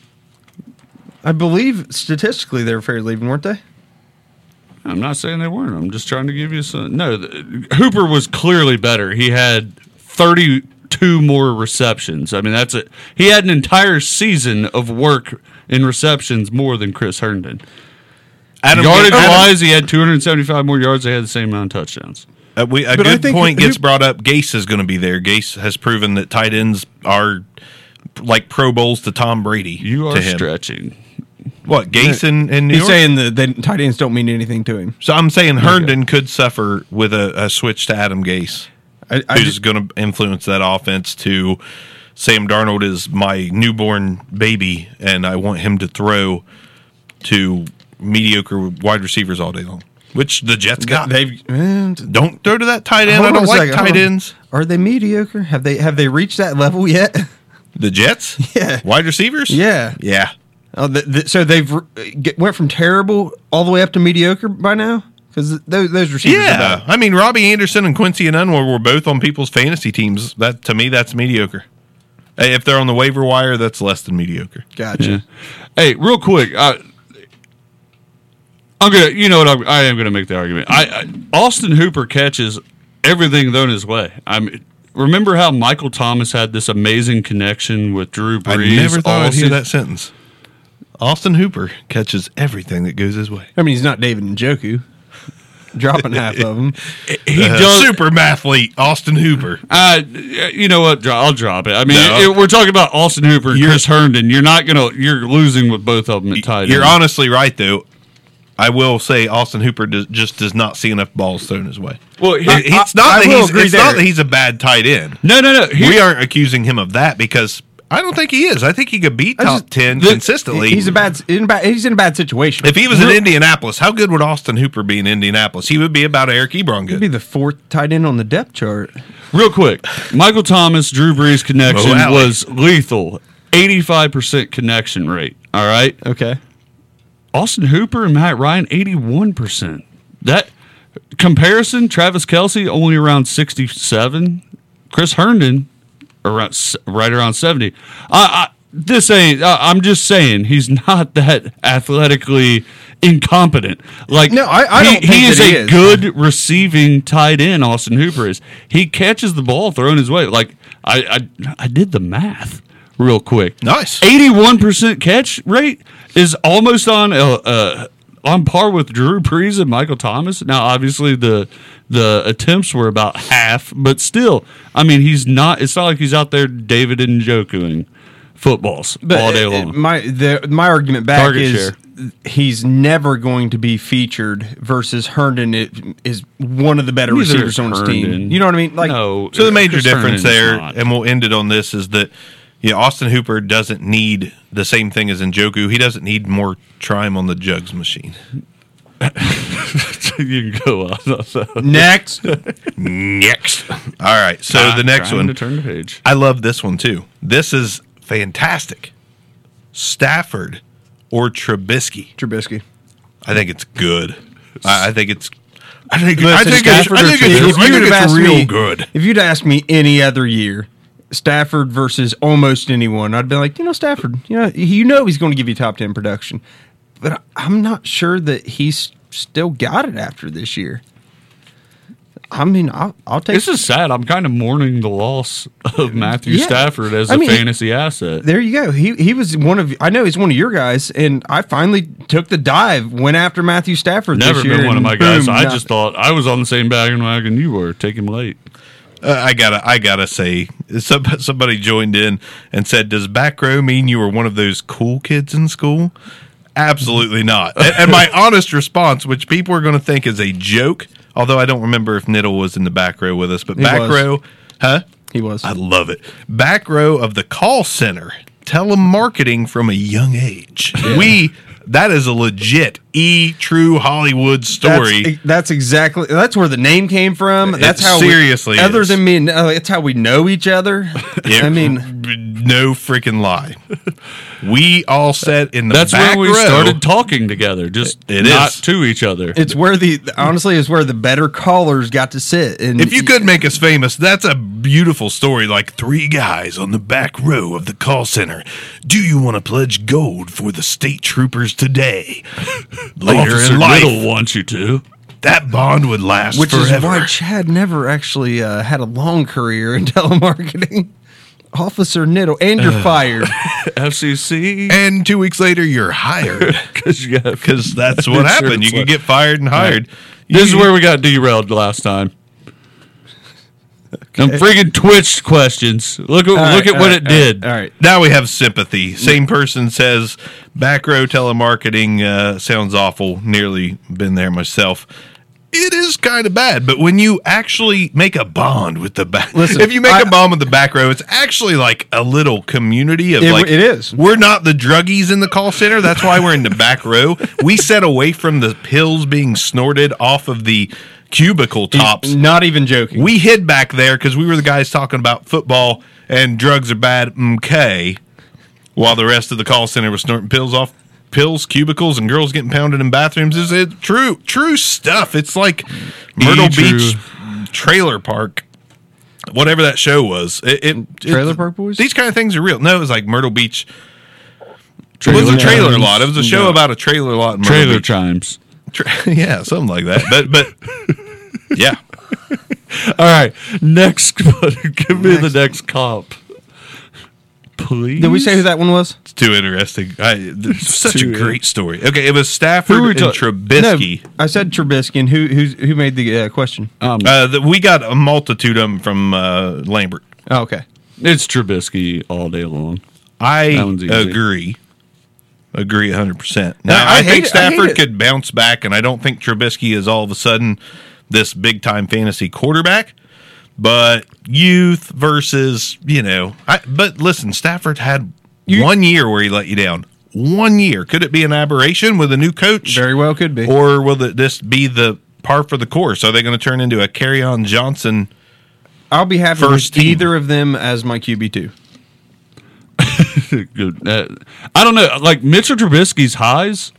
I believe statistically they're fairly even, weren't they? I'm not saying they weren't. I'm just trying to give you some. No, the, Hooper was clearly better. He had thirty-two more receptions. I mean, that's it. He had an entire season of work in receptions more than Chris Herndon. Adam, Yardage Adam- wise, he had two hundred seventy-five more yards. They had the same amount of touchdowns. Uh, we, a But I good think point who- gets brought up. Gase is going to be there. Gase has proven that tight ends are like Pro Bowls to Tom Brady. You are to him. stretching. What, Gase in, in New He's York? saying that the tight ends don't mean anything to him. So I'm saying Herndon could suffer with a, a switch to Adam Gase, I, I who's just, going to influence that offense to Sam Darnold is my newborn baby, and I want him to throw to mediocre wide receivers all day long, which the Jets got. they've eh, Don't throw to that tight end. Hold I on don't a like second, hold tight on. ends. Are they mediocre? Have they have they reached that level yet? The Jets? Yeah. Wide receivers? Yeah. Yeah. Oh, the, the, so they've re- get, went from terrible all the way up to mediocre by now because those, those receivers. Are Yeah. bad. I mean, Robbie Anderson and Quincy Enunwa were both on people's fantasy teams. That to me, that's mediocre. Hey, if they're on the waiver wire, that's less than mediocre. Gotcha. Yeah. Hey, real quick, I, I'm gonna. You know what? I'm, I am gonna make the argument. I, I Austin Hooper catches everything thrown his way. I mean, remember how Michael Thomas had this amazing connection with Drew I Brees? never thought all I'd hear season? that sentence. Austin Hooper catches everything that goes his way. I mean, he's not David Njoku, dropping half of them. He Uh, does. super mathlete, Austin Hooper. Uh, you know what? Dro- I'll drop it. I mean, No. it- we're talking about Austin Hooper and Chris Herndon. You're not gonna. You're losing with both of them at tight You're end. honestly right, though. I will say Austin Hooper does, just does not see enough balls thrown his way. Well, It- here- it's I- not I that will he's agree it's not there. that he's a bad tight end. no, no, no. Here- We aren't accusing him of that because I don't think he is. I think he could beat I top just- ten the- consistently. He's a bad, in a bad. He's in a bad situation. If he was in Indianapolis, how good would Austin Hooper be in Indianapolis? He would be about Eric Ebron He'd be good. the fourth tight end on the depth chart. Real quick, Michael Thomas, Drew Brees connection Mo Alley. was lethal. eighty-five percent connection rate. All right. Okay. Austin Hooper and Matt Ryan, eighty-one percent. That comparison, Travis Kelce only around sixty-seven. Chris Herndon around right around seventy. I, I this ain't. I, I'm just saying he's not that athletically incompetent. Like No, I- I he, don't think he is that he a is. good receiving tight end. Austin Hooper is. He catches the ball thrown his way. Like I I, I did the math real quick. Nice. eighty-one percent catch rate is almost on uh, uh, on par with Drew Brees and Michael Thomas. Now, obviously, the the attempts were about half, but still, I mean, he's not. It's not like he's out there David Njokuing footballs But all day uh, long. My the, my argument back Target is share. he's never going to be featured versus Herndon i- is one of the better Neither receivers is on his Herndon. team. You know what I mean? Like no, So the major Chris difference Herndon's there, not. and we'll end it on this, is that yeah, Austin Hooper doesn't need the same thing as Njoku. He doesn't need more time on the jugs machine. you can go on. next. Next. All right. So Ah, the next trying one, to turn the page. I love this one too. This is fantastic. Stafford or Trubisky? Trubisky. I think it's good. I, I think it's. I think. I Listen, think it's. Stafford I or think Trubisky. it's, If I you think would've it's asked real me- good. If you'd asked me any other year, Stafford versus almost anyone, I'd be like, you know, Stafford. You know, you know he's going to give you top ten production, but I- I'm not sure that he's still got it after this year. I mean, I'll, I'll take. This is sad. I'm kind of mourning the loss of Matthew Yeah. Stafford as I a mean, fantasy asset. There you go. He he was one of. I know he's one of your guys, and I finally took the dive, went after Matthew Stafford. Never this year, been one of and my guys. boom, I no- just thought I was on the same bandwagon you were. Take him late. Uh, I gotta, I gotta say, some, somebody joined in and said, "Does back row mean you were one of those cool kids in school?" Absolutely not. and, and my honest response, which people are going to think is a joke, although I don't remember if Niddle was in the back row with us, but He back was. row, huh? he was. I love it. Back row of the call center, telemarketing from a young age. We. That is a legit E True Hollywood story. That's, that's exactly. That's where the name came from. That's It how. seriously we, other is. than me, uh, it's how we know each other. Yeah, I mean, no freaking lie. We all sat in the That's back when we row. started talking together, just It not is. to each other. it's where the honestly is where the better callers got to sit. And If you could make us famous, that's a beautiful story. Like three guys on the back row of the call center. Do you want to pledge gold for the state troopers today? Later Officer in life, Little wants you to. that bond would last which forever. is why Chad never actually uh, had a long career in telemarketing. Officer Niddle, and you're fired. F C C and two weeks later, you're hired because you got because that's what happened. You can get fired and hired. This is You- where we got derailed last time. Them freaking Twitch questions. Look at All right, look at all what right, it did. All right. Now we have sympathy. Same person says back row telemarketing uh, sounds awful. Nearly been there myself. It is kind of bad, but when you actually make a bond with the back, Listen, if you make I- a bond with the back row, it's actually like a little community of It- like it is. We're not the druggies in the call center. That's why we're in the back row. We sat away from the pills being snorted off of the cubicle tops. Not even joking. We hid back there because we were the guys talking about football and drugs are bad, okay, while the rest of the call center was snorting pills off pills, cubicles, and girls getting pounded in bathrooms. Is it true? True stuff. It's like Myrtle true. Beach Trailer Park, whatever that show was. It, it Trailer it- Park Boys? These kind of things are real. No, it was like Myrtle Beach. It Trailer was a trailer chimes. lot. It was a show No. about a trailer lot. In Myrtle Trailer Beach. chimes. Tra- yeah, something like that. But but yeah. All right, next. Give me the next comp, please. Did we say who that one was? It's too interesting. I, it's such too a great story. Okay, it was Stafford Who we and ta- Trubisky. No, I said Trubisky. And who who's, who made the uh, question? Um, Uh, the, we got a multitude of them from uh, Lambert. Oh, okay. it's Trubisky all day long. I That one's easy. agree. Agree one hundred percent. Now, I I, hate think it. I hate Stafford it. could bounce back, and I don't think Trubisky is all of a sudden this big time fantasy quarterback. But youth versus, you know, I, but listen, Stafford had one year where he let you down. One year. Could it be an aberration with a new coach? Very well could be. Or will it, this be the par for the course? Are they going to turn into a Carry-On Johnson? I'll be happy First with team. either of them as my Q B two. Good. Uh, I don't know. Like Mitchell Trubisky's highs,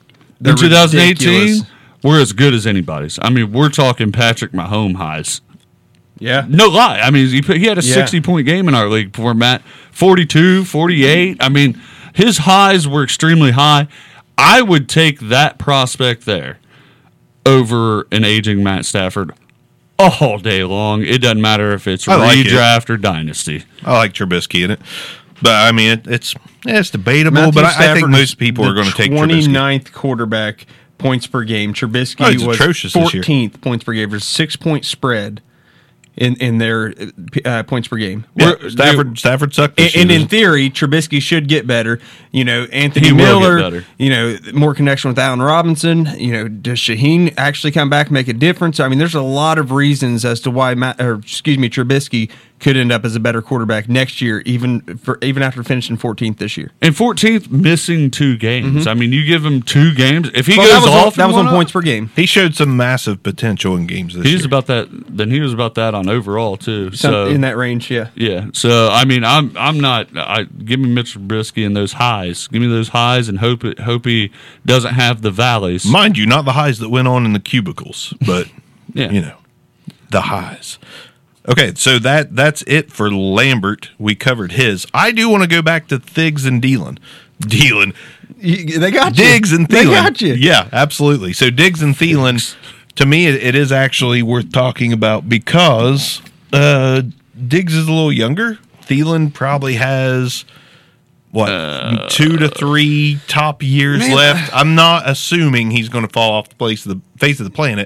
They're in twenty eighteen, ridiculous. we're as good as anybody's. I mean, we're talking Patrick Mahomes highs. Yeah. No lie. I mean, he, put, he had a Yeah. sixty-point game in our league format, forty-two, forty-eight. I mean, his highs were extremely high. I would take that prospect there over an aging Matt Stafford all day long. It doesn't matter if it's I like it. redraft or dynasty. I like Trubisky in it, but I mean it, it's yeah, it's debatable. Matthew but I, I think Stafford most is people the are going to take Trubisky. twenty-ninth quarterback points per game. Trubisky Oh, he's was atrocious this year. fourteenth points per game. There's a six-point spread in, in their uh, points per game. Yeah, We're- Stafford Stafford sucked And, this and year. in theory, Trubisky should get better. You know, Anthony He will get Miller, better. you know, more connection with Allen Robinson. You know, does Shaheen actually come back and make a difference? I mean, there's a lot of reasons as to why, Matt, or excuse me, Trubisky could end up as a better quarterback next year, even for even after finishing fourteenth this year. And fourteenth, missing two games. I mean, you give him two games. If he Mm-hmm. Well, that goes was on- off, that was and on whatnot, points per game. He showed some massive potential in games this He's year. about that. Then he was about that on overall too. Some- So in that range, yeah. yeah. So I mean, I'm I'm not. I give me Mitch Trubisky and those highs. Give me those highs and hope it, hope he doesn't have the valleys. Mind you, not the highs that went on in the cubicles, but Yeah. you know, the highs. Okay, so that that's it for Lambert. We covered his. I do want to go back to Thiggs and Dealin. Dealin. You- they got you. Diggs and Thielen. They got you. Yeah, absolutely. So Diggs and Thielen, to me, it, it is actually worth talking about because uh, Diggs is a little younger. Thielen probably has what Uh, two to three top years Man, left. I'm not assuming he's going to fall off the place of the face of the planet,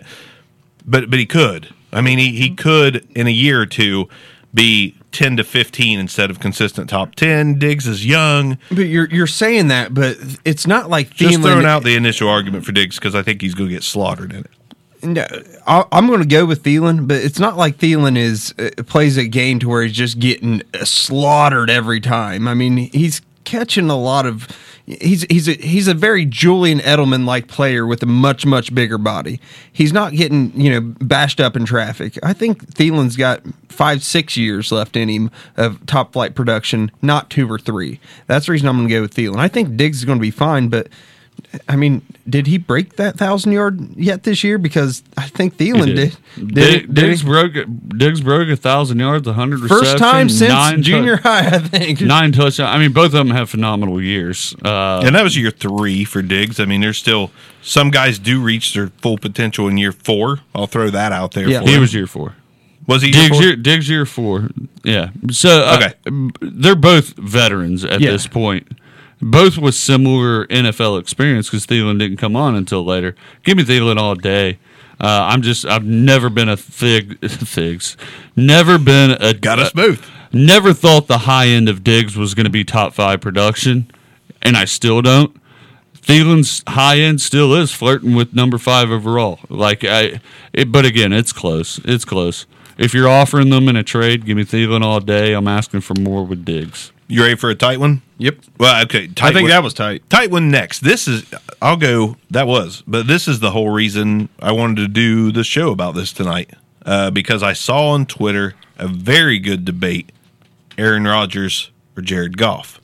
but but he could. I mean, he, he could in a year or two be ten to fifteen instead of consistent top ten. Diggs is young. But you're you're saying that, but it's not like Just Thielen- throwing out the initial argument for Diggs because I think he's going to get slaughtered in it. No, I- I'm going to go with Thielen, but it's not like Thielen is uh, plays a game to where he's just getting uh, slaughtered every time. I mean, he's catching a lot of. He's he's a he's a very Julian Edelman like player with a much much bigger body. He's not getting you know bashed up in traffic. I think Thielen's got five six years left in him of top flight production, not two or three. That's the reason I'm going to go with Thielen. I think Diggs is going to be fine, but. I mean, did he break that thousand yard yet this year? Because I think Thielen He did. did. Did, Dig- it- did Diggs he? broke Diggs broke a thousand yards, a hundred receptions, First time since nine junior tou- high, I think. nine touchdowns. I mean, both of them have phenomenal years. Uh, And that was year three for Diggs. I mean, there's still some guys do reach their full potential in year four. I'll throw that out there. Yeah. for he him. was year four. Was he year Diggs four? year, Diggs year four. Yeah. So uh, Okay. they're both veterans at Yeah. this point. Both with similar N F L experience because Thielen didn't come on until later. Give me Thielen all day. Uh, I'm just I've never been a Thig Thigs. Never been a Got us uh, both. Never thought the high end of Diggs was going to be top five production, and I still don't. Thielen's high end still is flirting with number five overall. Like I, it, but again, it's close. It's close. If you're offering them in a trade, give me Thielen all day. I'm asking for more with Diggs. You ready for a tight one? Yep. Well, okay. Tight I think one. that was tight. Tight one next. This is, I'll go, that was, but this is the whole reason I wanted to do the show about this tonight. Uh, because I saw on Twitter a very good debate Aaron Rodgers or Jared Goff.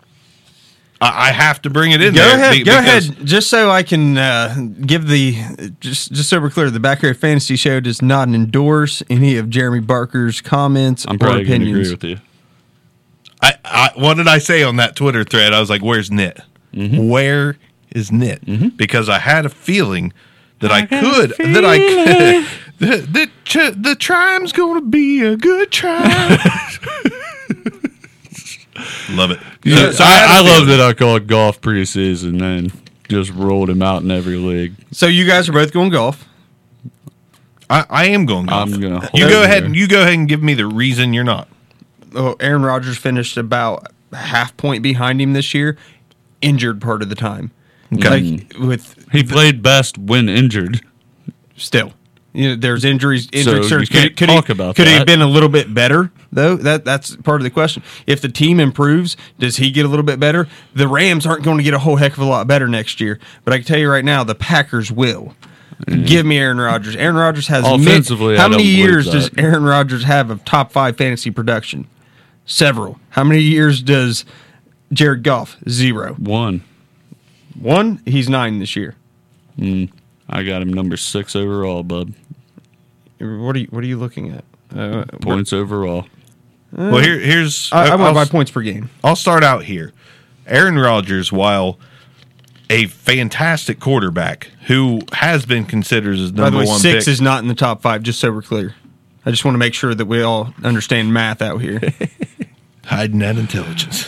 I, I have to bring it in Go there. ahead. be- Go because- ahead. Just so I can uh, give the just just so we're clear, the Backyard Fantasy Show does not endorse any of Jeremy Barker's comments I'm or probably going to opinions. agree with you. I, I, what did I say on that Twitter thread? I was like, where's Nit? Mm-hmm. Where is Nit? Because I had a feeling that I, got a could, that I could, that, that ch- the trime's going to be a good try. Love it. Yeah, So- so had I, a I love feeling. that I called golf preseason and just rolled him out in every league. So you guys are both going golf. I, I am going golf. I'm gonna You hold go you ahead there. and you go ahead and give me the reason you're not. Oh, Aaron Rodgers finished about a half point behind him this year, injured part of the time. Okay. Like with He played best when injured. still, you know, there's injuries. Injury you surge. can't could, talk he, about Could he that. have been a little bit better though? That that's part of the question. If the team improves, does he get a little bit better? The Rams aren't going to get a whole heck of a lot better next year, but I can tell you right now, the Packers will. Give me Aaron Rodgers. Aaron Rodgers has Mm. Offensively, many, how I don't many believe years that. does Aaron Rodgers have of top five fantasy production? Several. How many years does Jared Goff? Zero. One. One. He's nine this year. I got him number six overall, bub. What are you What are you looking at? Uh, Points overall. Well, here, here's I, I I'll- went by points per game. I'll start out here. Aaron Rodgers, while a fantastic quarterback who has been considered as By the number way, one six pick, is not in the top five. Just so we're clear, I just want to make sure that we all understand math out here. hiding that intelligence.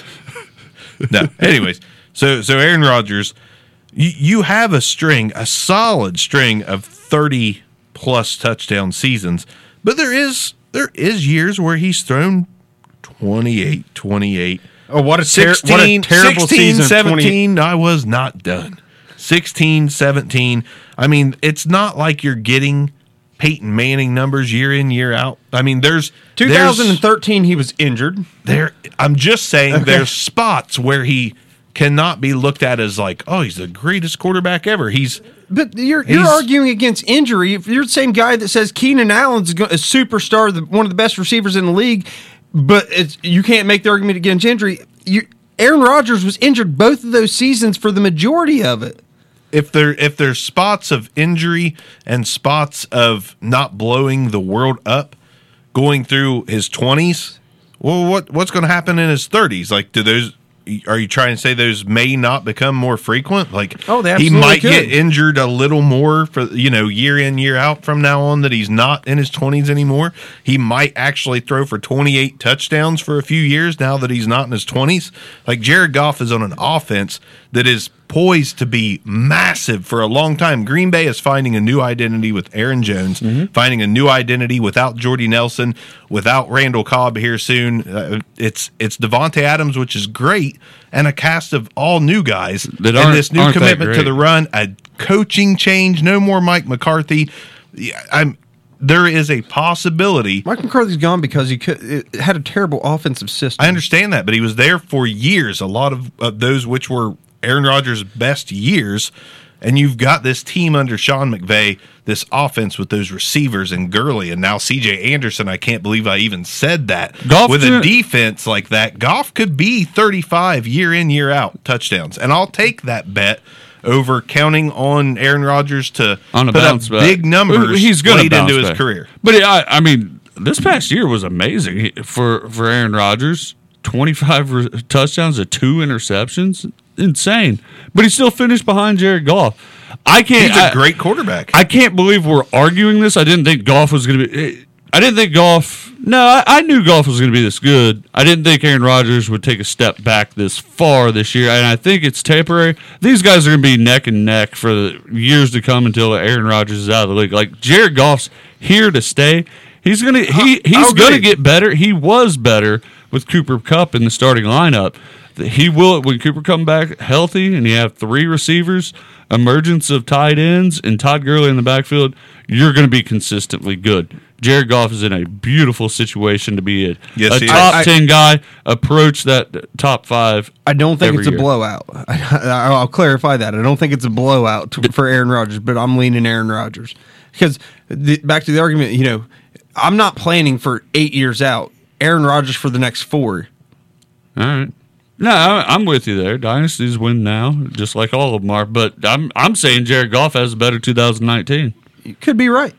No, anyways, so so Aaron Rodgers, you, you have a string, a solid string of thirty plus touchdown seasons, but there is there is years where he's thrown twenty-eight, twenty-eight. Oh, what a, ter- sixteen, what a terrible sixteen, season! of twenty seventeen, I was not done. sixteen, seventeen. I mean, it's not like you're getting Peyton Manning numbers year in, year out. I mean, there's there's- twenty thirteen, he was injured. there. I'm just saying Okay. there's spots where he cannot be looked at as like, oh, he's the greatest quarterback ever. He's But you're you're He's- arguing against injury. If you're the same guy that says Keenan Allen's a go- a superstar, the, one of the best receivers in the league, but it's, you can't make the argument against injury. You, Aaron Rodgers was injured both of those seasons for the majority of it. if there if there's spots of injury and spots of not blowing the world up going through his twenties, well, what what's going to happen in his thirties? Like, do those? Are you trying to say those may not become more frequent? Like, Oh, they he absolutely might could. get injured a little more for you know year in year out from now on that he's not in his twenties anymore. He might actually throw for twenty-eight touchdowns for a few years now that he's not in his twenties. Like, Jared Goff is on an offense that is poised to be massive for a long time. Green Bay is finding a new identity with Aaron Jones, Mm-hmm. finding a new identity without Jordy Nelson, without Randall Cobb here soon. Uh, it's it's Devontae Adams, which is great, and a cast of all new guys. That and aren't- this new aren't that commitment to great. the run, a coaching change, no more Mike McCarthy. Yeah, I'm. There is a possibility. Mike McCarthy's gone because he could, it had a terrible offensive system. I understand that, but he was there for years, a lot of, of those which were Aaron Rodgers' best years. And you've got this team under Sean McVay, this offense with those receivers and Gurley, and now C J Anderson. I can't believe I even said that. Goff with a didn't- defense like that, Goff could be thirty-five year in, year out touchdowns. And I'll take that bet over counting on Aaron Rodgers to On a put up bounce back. big numbers He's gonna late bounce into his back. career. But I, I mean, this past year was amazing He- for for Aaron Rodgers. twenty-five re- touchdowns to two interceptions, insane. But he still finished behind Jared Goff. I can't. He's a I- great quarterback. I can't believe we're arguing this. I didn't think Goff was going to be. I didn't think Goff. No, I, I knew Goff was going to be this good. I didn't think Aaron Rodgers would take a step back this far this year, and I think it's temporary. These guys are going to be neck and neck for the years to come until Aaron Rodgers is out of the league. Like, Jared Goff's here to stay. He's gonna he he's I'll gonna agree. get better. He was better with Cooper Kupp in the starting lineup. He will when Cooper come back healthy and you have three receivers, emergence of tight ends, and Todd Gurley in the backfield. You're going to be consistently good. Jared Goff is in a beautiful situation to be a, Yes, a he is. top I- I- ten guy. Approach that top five. I don't think every it's a year. blowout. I, I'll clarify that. I don't think it's a blowout to, for Aaron Rodgers, but I'm leaning Aaron Rodgers because the, back to the argument. You know, I'm not planning for eight years out. Aaron Rodgers for the next four. All right. No, I- I'm with you there. Dynasties win now, just like all of them are. But I'm I'm saying Jared Goff has a better two thousand nineteen. You could be right.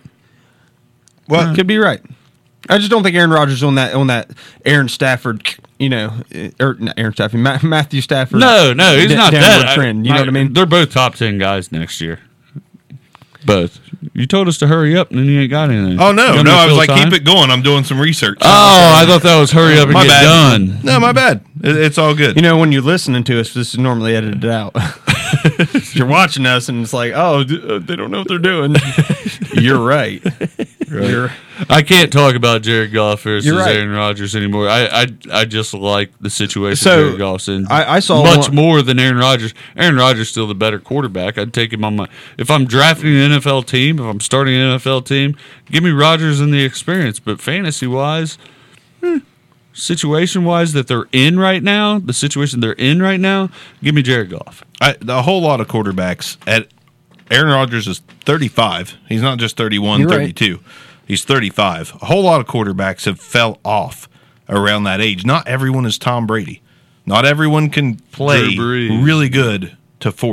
Well, Could be right. I just don't think Aaron Rodgers on that on that Aaron Stafford. You know, or not Aaron Stafford, Ma- Matthew Stafford. No, no, he's da- not downward that. trend. You know what I mean? They're both top ten guys next year. Both. You told us to hurry up, and then you ain't got anything. oh You no, want me no, to I was fill like, time? keep it going. I'm doing some research. Oh, I thought that was hurry up and my get bad. done. No, my bad. It, it's all good. You know, when you're listening to us, this is normally edited out. You're watching us, and it's like, oh, d- uh, they don't know what they're doing. You're right. You're, I can't talk about Jared Goff versus You're right. Aaron Rodgers anymore. I, I I just like the situation So, Jared Goff's in. I- I saw much one- more than Aaron Rodgers. Aaron Rodgers still the better quarterback. I'd take him on my if I'm drafting an N F L team, if I'm starting an N F L team, give me Rodgers and the experience. But fantasy wise, situation wise that they're in right now, the situation they're in right now, give me Jared Goff. I, a whole lot of quarterbacks at Aaron Rodgers is thirty-five. He's not just thirty-one, You're right. thirty-two. He's thirty-five. A whole lot of quarterbacks have fell off around that age. Not everyone is Tom Brady. Not everyone can play Drew Brees. really good to forty.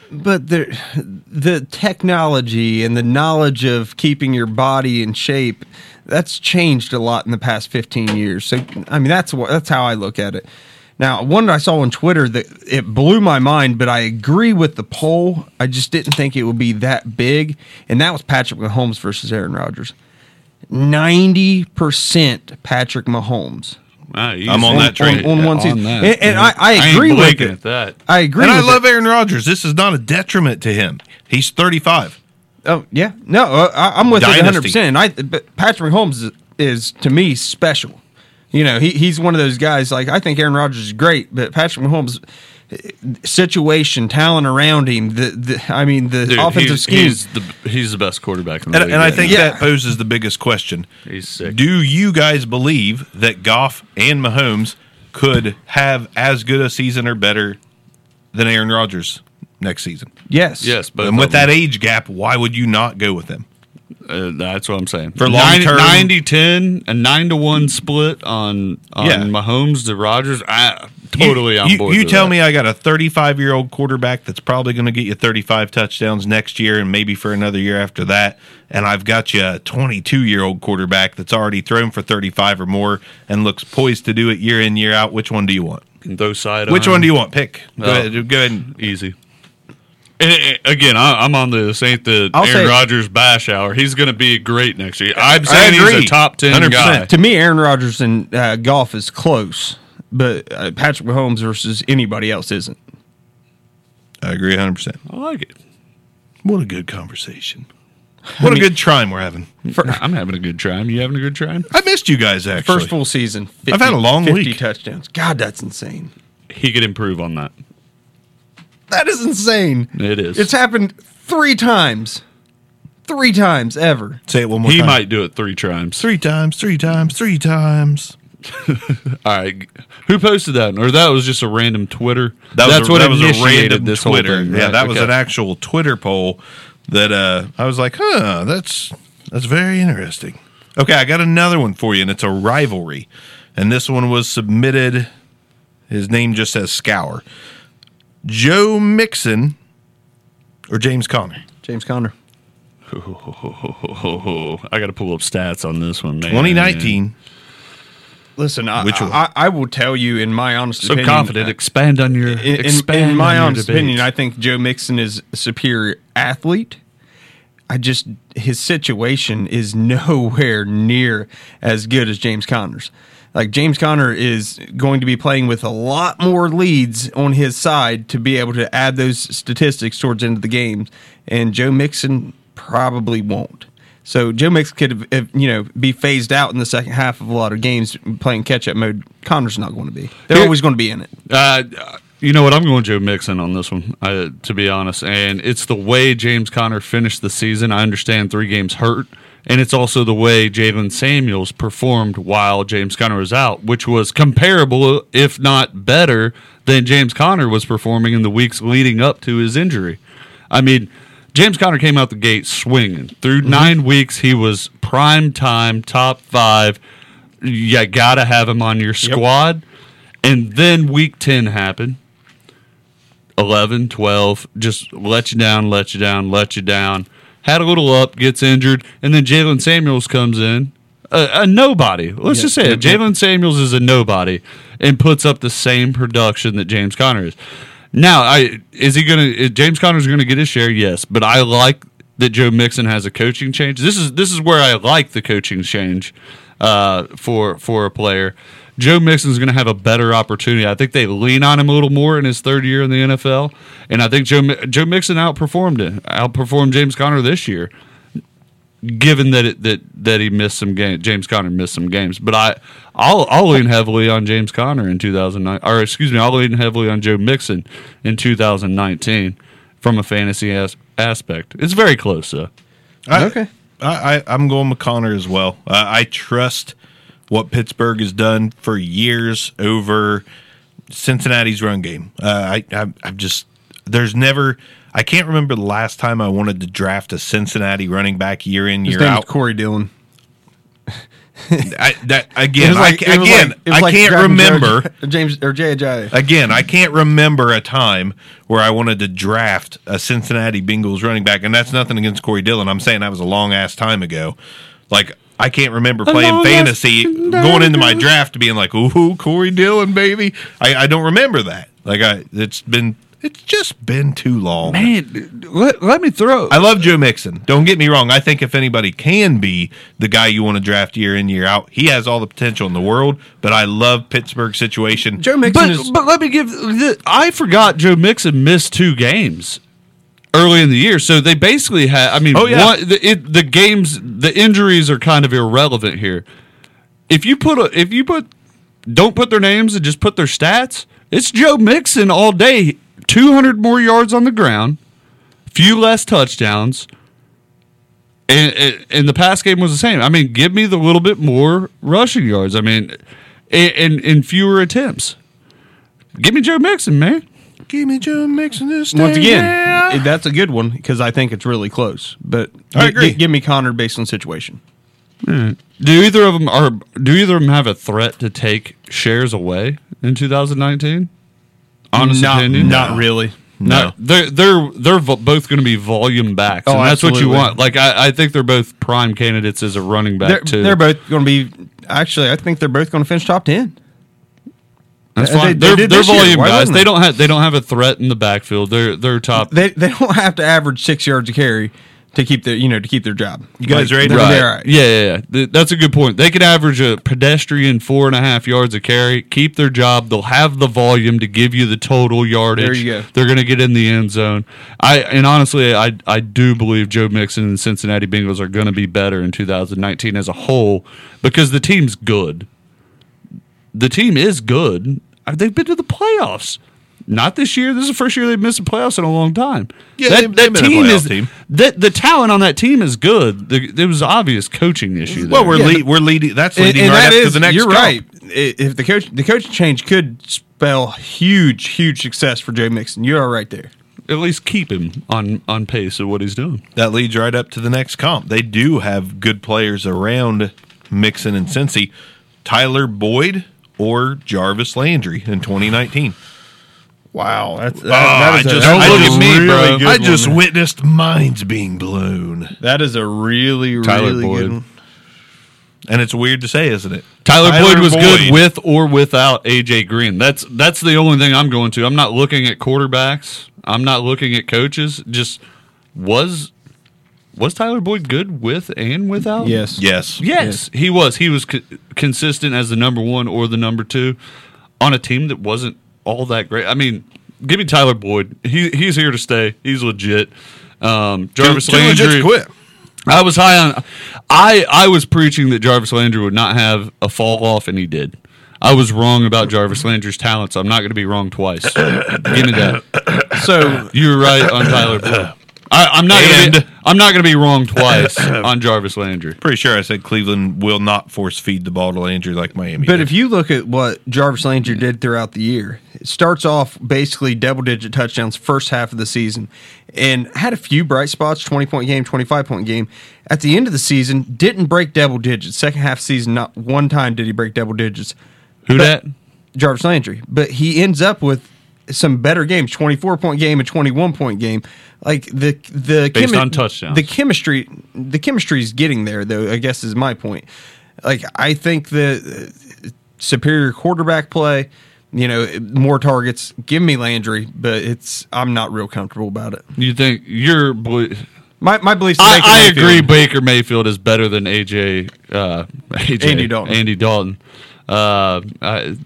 But the the technology and the knowledge of keeping your body in shape, that's changed a lot in the past fifteen years. So, I mean, that's what that's how I look at it. Now, one that I saw on Twitter that it blew my mind, but I agree with the poll. I just didn't think it would be that big, and that was Patrick Mahomes versus Aaron Rodgers. ninety percent Patrick Mahomes. Ah, easy. I'm on that train. On, on one On season. that. And, and I, I ain't agree with blinking it. at that. I agree And I with love it. Aaron Rodgers. This is not a detriment to him. He's thirty-five. Oh, yeah. No, uh, I, I'm with it Dynasty. one hundred percent. I, but Patrick Mahomes is, is, to me, special. You know, he, he's one of those guys, like, I think Aaron Rodgers is great, but Patrick Mahomes, situation, talent around him, the, the I mean, the Dude, offensive he's, scheme. He's the, he's the best quarterback in the And, league. and I right think now. Yeah. that poses the biggest question. He's sick. Do you guys believe that Goff and Mahomes could have as good a season or better than Aaron Rodgers next season? Yes. Yes, but And with that age gap, why would you not go with them? Uh, that's what I'm saying. For long term- ninety ten, a nine to one split on on Yeah. Mahomes to Rodgers. I totally you, on you, board. You with tell that. me I got a thirty-five year old quarterback that's probably going to get you thirty-five touchdowns next year and maybe for another year after that. And I've got you a twenty-two year old quarterback that's already thrown for thirty-five or more and looks poised to do it year in, year out. Which one do you want? Those side. Which one do you want? Pick. Go Oh. ahead. Go ahead. And, Easy. And, and, again, I, I'm on this. Ain't the I'll Aaron say- Rodgers bash hour? He's going to be great next year. I'm saying he's agree. a top ten one hundred percent. guy. To me, Aaron Rodgers and uh, Goff is close, but uh, Patrick Mahomes versus anybody else isn't. I agree one hundred percent. I like it. What a good conversation. What a good time we're having. I'm having a good time. You having a good time? I missed you guys, actually. First full season. fifty, I've had a long fifty week. touchdowns. God, that's insane. He could improve on that. That is insane. It is. It's happened three times. Three times ever. Say it one more He time. might do it three times. Three times, three times, three times. All right. Who posted that? Or that was just a random Twitter? That was That's a, what that was a initiated random this Twitter. whole thing. Yeah, right? that was Okay. an actual Twitter poll that uh, I was like, huh, that's that's very interesting. Okay, I got another one for you, and it's a rivalry. And this one was submitted. His name just says Scour. Joe Mixon or James Conner? James Conner. Oh, I got to pull up stats on this one, man. twenty nineteen. Listen, I, Which one? I, I will tell you, in my honest So opinion, confident. Expand on your. in, in, expand in my on your honest debates. opinion, I think Joe Mixon is a superior athlete. I just his situation is nowhere near as good as James Conner's. Like James Conner is going to be playing with a lot more leads on his side to be able to add those statistics towards the end of the game, and Joe Mixon probably won't. So Joe Mixon could, have, you know, be phased out in the second half of a lot of games playing catch-up mode. Connor's not going to be. They're Here- always going to be in it. Uh, you know what? I'm going Joe Mixon on this one, uh, to be honest. And it's the way James Conner finished the season. I understand three games hurt. And it's also the way Jalen Samuels performed while James Conner was out, which was comparable, if not better, than James Conner was performing in the weeks leading up to his injury. I mean, James Conner came out the gate swinging. Through Mm-hmm. nine weeks, he was prime time, top five. You got to have him on your squad. And then week ten happened. eleven, twelve, just let you down, let you down, let you down. Had a little up, gets injured, and then Jalen Samuels comes in, a, a nobody. Let's just say it. Jalen Samuels is a nobody and puts up the same production that James Conner is. Now, I is he going to? James Conner's going to get his share, yes, but I like that Joe Mixon has a coaching change. This is this is where I like the coaching change uh, for for a player. Joe Mixon's going to have a better opportunity. I think they lean on him a little more in his third year in the N F L, and I think Joe Joe Mixon outperformed it, outperformed James Conner this year, given that it, that that he missed some games. James Conner missed some games, but I I'll I'll lean heavily on James Conner in two thousand nine, or excuse me, I'll lean heavily on Joe Mixon in two thousand nineteen from a fantasy as, aspect. It's very close, though. I, Okay. I, I, I'm going with Connor as well. Uh, I trust what Pittsburgh has done for years over Cincinnati's run game. Uh, I, I, I've just there's never. I can't remember the last time I wanted to draft a Cincinnati running back year in His year name is out. Corey Dillon. I, that It again, was like- I, it was again, like- it was I like can't driving remember. Joe- James or J J. Again, I can't remember a time where I wanted to draft a Cincinnati Bengals running back, and that's nothing against Corey Dillon. I'm saying that was a long ass time ago. Like I can't remember playing long fantasy, ass- going into my draft, being like, "Ooh, Corey Dillon, baby." I, I don't remember that. Like I, it's been, it's just been too long. Man, let, let me throw. I love Joe Mixon. Don't get me wrong. I think if anybody can be the guy you want to draft year in, year out, he has all the potential in the world. But I love Pittsburgh's situation. Joe Mixon but, is. but let me give. I forgot Joe Mixon missed two games early in the year, so they basically had. I mean, Oh, yeah. one, the, it, the games, the injuries are kind of irrelevant here. If you put a, if you put, don't put their names and just put their stats. It's Joe Mixon all day. two hundred more yards on the ground, few less touchdowns, and, and and the pass game was the same. I mean, give me the little bit more rushing yards. I mean, and, and, and fewer attempts. Give me Joe Mixon, man. Give me Joe Mixon this Once day, again, yeah. it- that's a good one because I think it's really close. But I gi- agree. gi- give me Connor based on situation. Do either of them are? Do either of them have a threat to take shares away in two thousand nineteen? Honest not, opinion, not really. No, they're they're they're vo- both going to be volume backs, Oh, and that's what you absolutely. want. Like I, I think they're both prime candidates as a running back They're, too. they're both going to be. Actually, I think they're both going to finish top ten. That's they- fine. they They, are did they're this year. volume Why guys. wouldn't They they? don't have they don't have a threat in the backfield. They're they're top. They they don't have to average six yards a carry to keep their you know to keep their job. You guys ready? They're, Right. they're all right. Yeah, yeah, yeah. Th- That's a good point. They could average a pedestrian four and a half yards a carry, keep their job. They'll have the volume to give you the total yardage. There you go. They're going to get in the end zone. I and honestly, I I do believe Joe Mixon and the Cincinnati Bengals are going to be better in two thousand nineteen as a whole because the team's good. The team is good. Uh, They've been to the playoffs. Not this year. This is the first year they've missed the playoffs in a long time. Yeah, that, they've- that they've been a team playoff is team. that the talent on that team is good. The, there was obvious coaching issue. Well, there. we're Yeah, lead, we're leading. That's And, leading and right that up to is the next. you're comp. right. I- If the coach the coaching change could spell huge huge success for Joe Mixon, you are right there. at least keep him on on pace of what he's doing. That leads right up to the next comp. They do have good players around Mixon and Cincy. Tyler Boyd or Jarvis Landry in twenty nineteen. Wow, that's that, Oh, that I is a, just, that I is a just, really bro. good I one. just witnessed minds being blown. That is a really Tyler really Boyd. good one. And it's weird to say, isn't it? Tyler, Tyler Boyd was Boyd. good with or without A J Green. That's that's the only thing I'm going to. I'm not looking at quarterbacks. I'm not looking at coaches. Just was was Tyler Boyd good with and without? Yes. Yes. Yes, he was. He was co- consistent as the number one or the number two on a team that wasn't all that great. I mean, give me Tyler Boyd. He he's here to stay. He's legit. Um, Jarvis Too- too legit to Landry. quit. I was high on. I I was preaching that Jarvis Landry would not have a fall off, and he did. I was wrong about Jarvis Landry's talent, so I'm not going to be wrong twice. Give me that. So You were right on Tyler Boyd. I, I'm not. Gonna be, And- I'm not going to be wrong twice on Jarvis Landry. Pretty sure I said Cleveland will not force feed the ball to Landry like Miami. But did. if you look at what Jarvis Landry did throughout the year, it starts off basically double digit touchdowns first half of the season and had a few bright spots, twenty point game, twenty-five point game. At the end of the season, didn't break double digits. Second half season, not one time did he break double digits. Who But- that? Jarvis Landry. But he ends up with some better games, twenty-four point game, a twenty-one point game. Like the the Based on touchdowns. The chemistry the chemistry is getting there though, I guess is my point. Like I think the uh, superior quarterback play, you know, more targets, give me Landry, but it's I'm not real comfortable about it. You think you're? Boy, My my beliefs I, Baker I Mayfield. agree. Baker Mayfield is better than A J. Uh, A J Andy Dalton. Andy Dalton. Uh, I,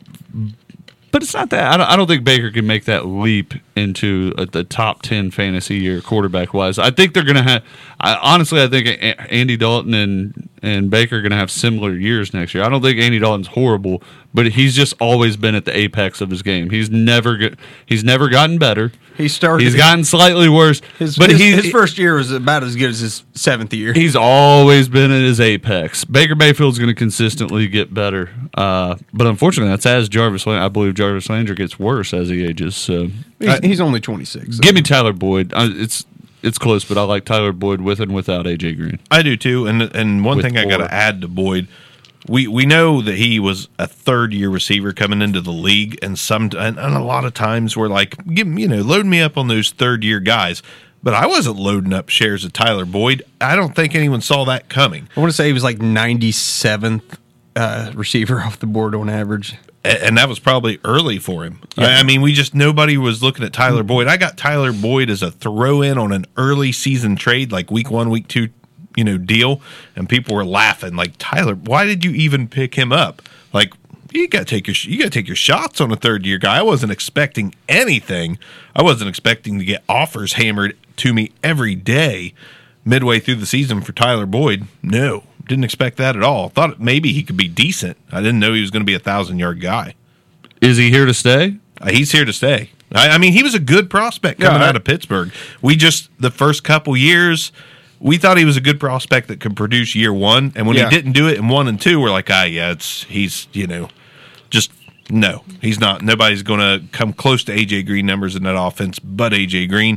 but it's not that. I don't, I don't think Baker can make that leap into a, the top ten fantasy year quarterback wise. I think they're going to have. I, honestly, I think A- Andy Dalton and and Baker are going to have similar years next year. I don't think Andy Dalton's horrible, but he's just always been at the apex of his game. He's never get, he's never gotten better. He started He's gotten slightly worse, his, but his, he his first year was about as good as his seventh year. He's always been at his apex. Baker Mayfield's going to consistently get better, uh, but unfortunately, that's as Jarvis. Land- I believe Jarvis Landry gets worse as he ages. So, He's, he's only twenty-six. so. give me Tyler Boyd. Uh, it's it's close, but I like Tyler Boyd with and without A J Green. I do too. And and one With thing I got or. to add to Boyd, we we know that he was a third year receiver coming into the league, and some and, and a lot of times we're like, give you know, load me up on those third year guys. But I wasn't loading up shares of Tyler Boyd. I don't think anyone saw that coming. I want to say he was like ninety-seventh uh, receiver off the board on average. And that was probably early for him. Yeah. I mean, we just, nobody was looking at Tyler Boyd. I got Tyler Boyd as a throw in on an early season trade, like week one, week two, you know, deal. And people were laughing like, Tyler, why did you even pick him up? Like, you got to take your, you got to take your shots on a third year guy. I wasn't expecting anything. I wasn't expecting to get offers hammered to me every day midway through the season for Tyler Boyd. No. Didn't expect that at all. Thought maybe he could be decent. I didn't know he was going to be a thousand-yard guy. Is he here to stay? Uh, he's here to stay. I, I mean, he was a good prospect coming Yeah, I- out of Pittsburgh. We just, the first couple years, we thought he was a good prospect that could produce year one. And when Yeah. he didn't do it in one and two, we're like, ah, yeah, it's he's, you know, just, no. He's not. Nobody's going to come close to A J Green numbers in that offense but A J Green.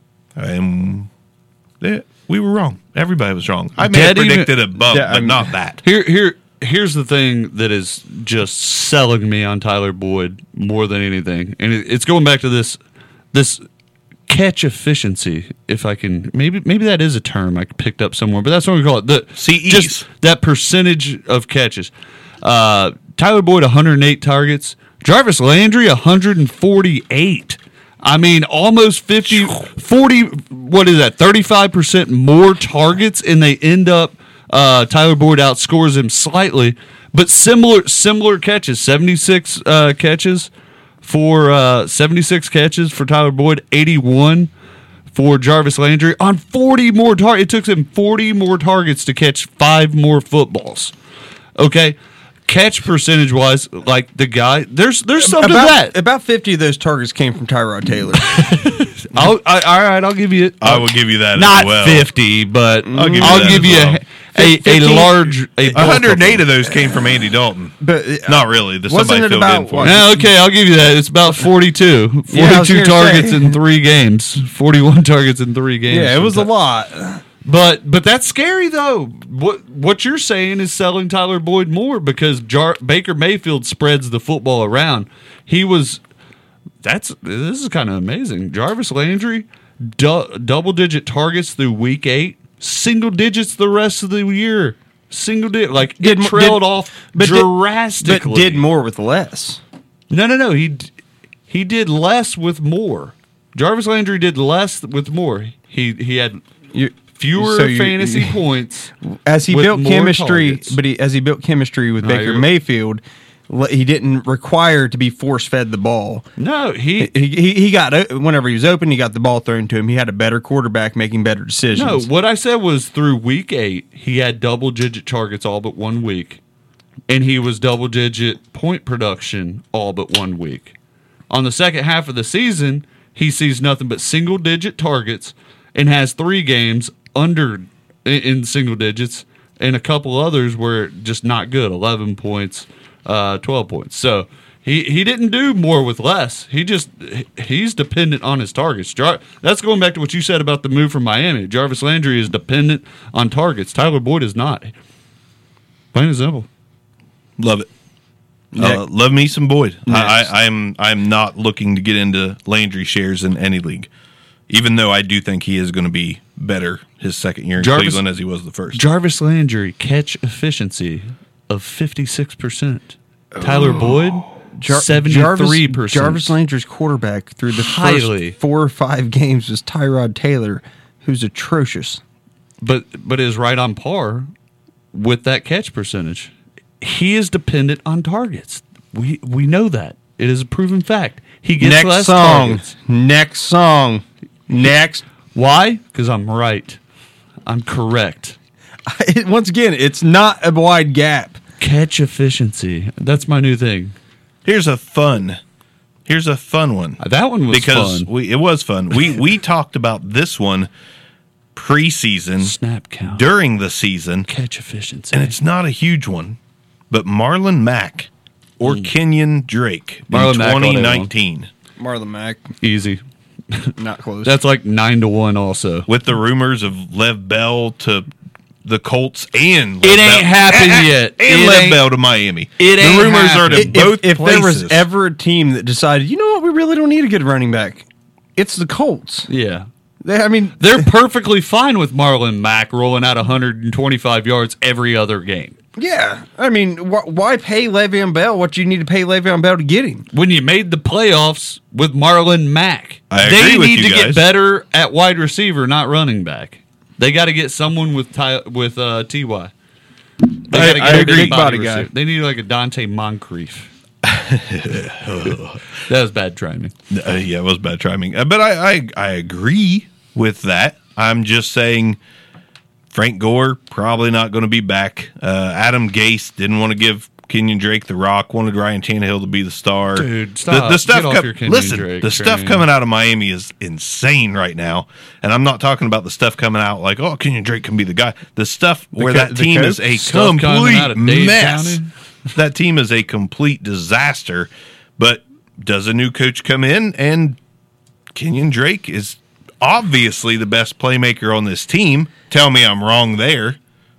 And yeah, we were wrong. Everybody was wrong. I may have Dead even- predicted a bump, Yeah, but I'm- not that. Here, here, here's the thing that is just selling me on Tyler Boyd more than anything, and it, it's going back to this, this catch efficiency. If I can, maybe, maybe that is a term I picked up somewhere, but that's what we call it. The C Es. just that percentage of catches. Uh, Tyler Boyd, one hundred eight targets. Jarvis Landry, one hundred forty-eight. I mean, almost fifty, forty, what is that, thirty-five percent more targets, and they end up, uh, Tyler Boyd outscores him slightly, but similar similar catches, seventy-six uh, catches for, uh, seventy-six catches for Tyler Boyd, eighty-one for Jarvis Landry, on forty more targets. It took him forty more targets to catch five more footballs. Okay? Catch percentage wise, like the guy, there's there's something about, to that. About fifty of those targets came from Tyrod Taylor. I'll, I, all right, I'll give you it. I will give you that Not as well. fifty, but I'll give give you you, that as well. a, a, a fifteen large. A one hundred eight of those came from Andy Dalton. But uh, Not really. The Wasn't somebody it filled about in for what? him. Yeah, okay, I'll give you that. It's about forty-two. forty-two Yeah, I was gonna targets say. in three games. forty-one targets in three games. yeah, it was a lot. But but that's scary though. What what you're saying is selling Tyler Boyd more because Jar- Baker Mayfield spreads the football around. He was that's this is kind of amazing. Jarvis Landry, du- double digit targets through week eight, single digits the rest of the year. Single digit, like Did it mo- trailed did- off but did- drastically. But did more with less. No, no, no. He d- he did less with more. Jarvis Landry did less with more. He he had You, fewer so you- fantasy you- points as he with built more chemistry, targets. but he, as he built chemistry with No, Baker you're- Mayfield, le- he didn't require to be force fed the ball. No, he He, he he got o- whenever he was open, he got the ball thrown to him. He had a better quarterback making better no. decisions. What I said was through week eight, he had double digit targets all but one week, and he was double digit point production all but one week. On the second half of the season, he sees nothing but single digit targets and has three games under in, in single digits, and a couple others were just not good. Eleven points, uh, twelve points. So. He, he didn't do more with less. He just he's dependent on his targets. Jar, that's going back to what you said about the move from Miami. Jarvis Landry is dependent on targets. Tyler Boyd is not. Plain and simple. Love it. Uh, Next. love me some Boyd. Next. I, I, I'm I'm not looking to get into Landry shares in any league, even though I do think he is going to be better his second year in Jarvis- Cleveland as he was the first. Jarvis Landry catch efficiency of fifty-six percent. Tyler Boyd Jar- seventy-three Jarvis, percent. Jarvis Landry's quarterback through the Highly. first four or five games was Tyrod Taylor, who's atrocious. but but is right on par with that catch percentage. He is dependent on targets. We we know that. It is a proven fact. He gets Next less song. targets. Next song. Next. Why? Because I'm right. I'm correct. Once again, it's not a wide gap. Catch efficiency. That's my new thing. Here's a fun. Here's a fun one. That one was because fun. we it was fun. We we talked about this one preseason Snap count. during the season, Catch efficiency. and it's not a huge one, but Marlon Mack or Kenyon Drake Marlon in Mack all day long. twenty nineteen. Marlon Mack, easy. not close. That's like nine to one also. With the rumors of Lev Bell to the Colts and It ain't happened yet. and It Lev ain't- Bell to Miami. it the ain't rumors happened. are to If, both if there was places. ever a team that decided, you know what, we really don't need a good running back, it's the Colts. Yeah. They, I mean, They're perfectly fine with Marlon Mack rolling out one hundred twenty-five yards every other game. yeah. I mean, wh- why pay Le'Veon Bell what you need to pay Le'Veon Bell to get him? When you made the playoffs with Marlon Mack, I they agree with need you to guys. get better at wide receiver, not running back. They got to get someone with Ty, with uh, T Y. They I- gotta I get a agree. big Body receiver. guy. They need like a Dante Moncrief. That was bad timing. Uh, yeah, it was bad timing. Uh, but I, I I agree with that. I'm just saying Frank Gore probably not going to be back. Uh, Adam Gase didn't want to give Kenyon Drake the rock, wanted Ryan Tannehill to be the star. Dude, The, stop. the stuff Get off com- your Kenyon listen, Drake the stuff train. coming out of Miami is insane right now. And I'm not talking about the stuff coming out like, oh, Kenyon Drake can be the guy. The stuff where co- that the team coach? is a Stuff coming out complete of Dade mess. County? That team is a complete disaster. But does a new coach come in, and Kenyon Drake is obviously the best playmaker on this team? Tell me I'm wrong there.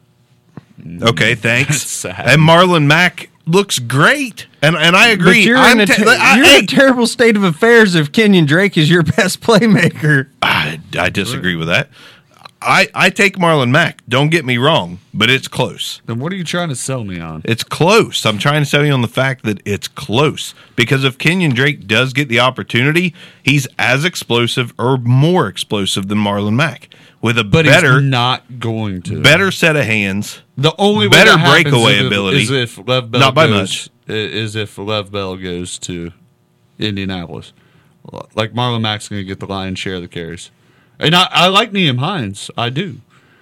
Okay, thanks. That's sad. And Marlon Mack looks great, and and I agree. But you're, I'm in a, te- te- I, you're hey, in a terrible state of affairs if Kenyon Drake is your best playmaker. I, I disagree with that. I, I take Marlon Mack. Don't get me wrong, but it's close. Then what are you trying to sell me on? It's close. I'm trying to tell you on the fact that it's close. Because if Kenyon Drake does get the opportunity, he's as explosive or more explosive than Marlon Mack. With a But better he's not going to. better set of hands. The only way better that happens breakaway is if, ability. is if Lev Bell Not by goes, is if Lev Bell goes to Indianapolis. Like Marlon Mack's going to get the lion's share of the carries. And I, I like Nyheim Hines. I do.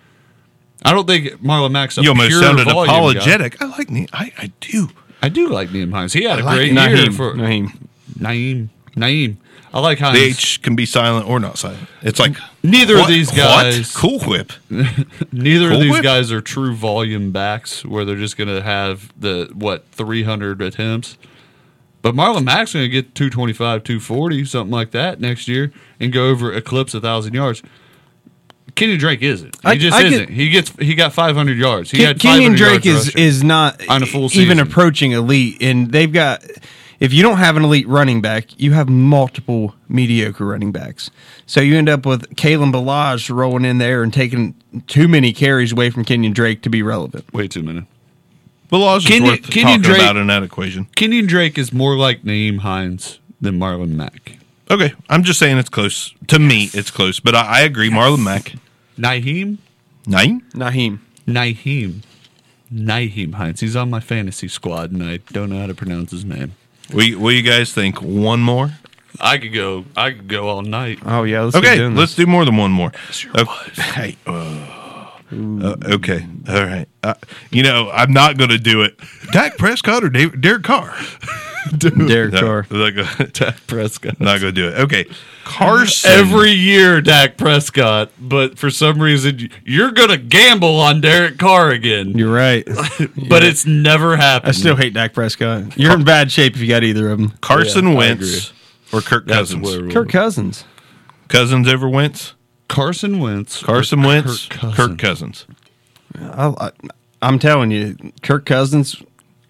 I don't think Marlon Mack's a You almost pure sounded volume apologetic. guy. I like me. I, I do. I do like Nyheim Hines. He had a I like great Naheem, year for Naheem. Naeem. Naeem. I like Hines. The H can be silent or not silent. It's like Neither what? of these guys. What? Cool Whip. Neither Cool of these Whip? guys are true volume backs where they're just going to have the, what, three hundred attempts. But Marlon Mack's going to get two twenty-five, two forty, something like that next year and go over, eclipse one thousand yards. Kenyon Drake isn't. He I- just I get- isn't. He gets he got five hundred yards. He Ken- had Kenyon 500 Drake yards is rushing. is not on a full even season. approaching elite, and they've got. If you don't have an elite running back, you have multiple mediocre running backs. So you end up with Kalen Ballage rolling in there and taking too many carries away from Kenyon Drake to be relevant. Wait two minutes. Balaj is Kenyon- worth Kenyon talking Drake- about in that equation. Kenyon Drake is more like Naeem Hines than Marlon Mack. Okay, I'm just saying it's close. To me, it's close. But I, I agree. Marlon Mack. Naheem? Nine? Naheem. Naheem. Naheem Hines. He's on my fantasy squad, and I don't know how to pronounce his name. What, you- what do you guys think? One more? I could go. I could go all night. Oh yeah, let's keep Okay, doing let's this. do more than one more. Okay. Hey, uh, uh, okay, all right. Uh, you know, I'm not going to do it. Dak Prescott or David, Derek Carr? Derek No, Carr. not gonna- Dak Prescott. not going to do it. Okay, Carson. Every year, Dak Prescott, but for some reason, you're going to gamble on Derek Carr again. You're right. But it's never happened. I still hate Dak Prescott. You're in bad shape if you got either of them. Carson Yeah, I Wentz or Kirk That's Cousins? where we're- Kirk Cousins. Cousins over Wentz? Carson Wentz. Carson or Wentz, Kirk Cousins. Kirk Cousins. I, I, I'm telling you, Kirk Cousins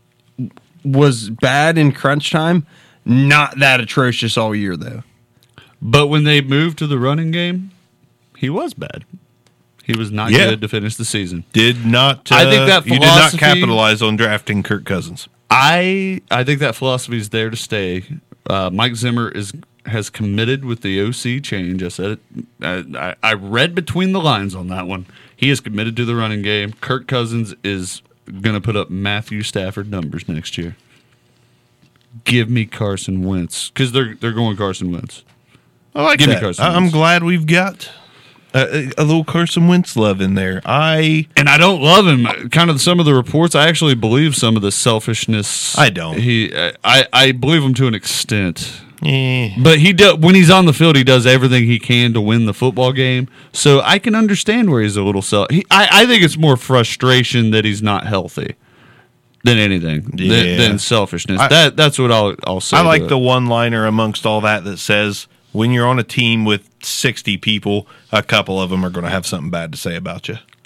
was bad in crunch time. Not that atrocious all year, though. But when they moved to the running game, he was bad. He was not Yeah. good to finish the season. Did not. Uh, I think that you did not philosophy- capitalize on drafting Kirk Cousins. I I think that philosophy is there to stay. Uh, Mike Zimmer is has committed with the O C change. I said it. I, I, I read between the lines on that one. He is committed to the running game. Kirk Cousins is going to put up Matthew Stafford numbers next year. Give me Carson Wentz because they're they're going Carson Wentz. I like Give me that. Carson I- I'm Wentz. glad we've got a, a little Carson Wentz love in there. I And I don't love him. Kind of some of the reports, I actually believe some of the selfishness. I don't. He, I, I believe him to an extent. eh. But he do, when he's on the field, he does everything he can to win the football game. So I can understand where he's a little self. He, I, I think it's more frustration that he's not healthy than anything Yeah. than, than selfishness. I- that that's what I'll I'll say. I to like it. the one-liner amongst all that that says when you're on a team with sixty people, a couple of them are going to have something bad to say about you.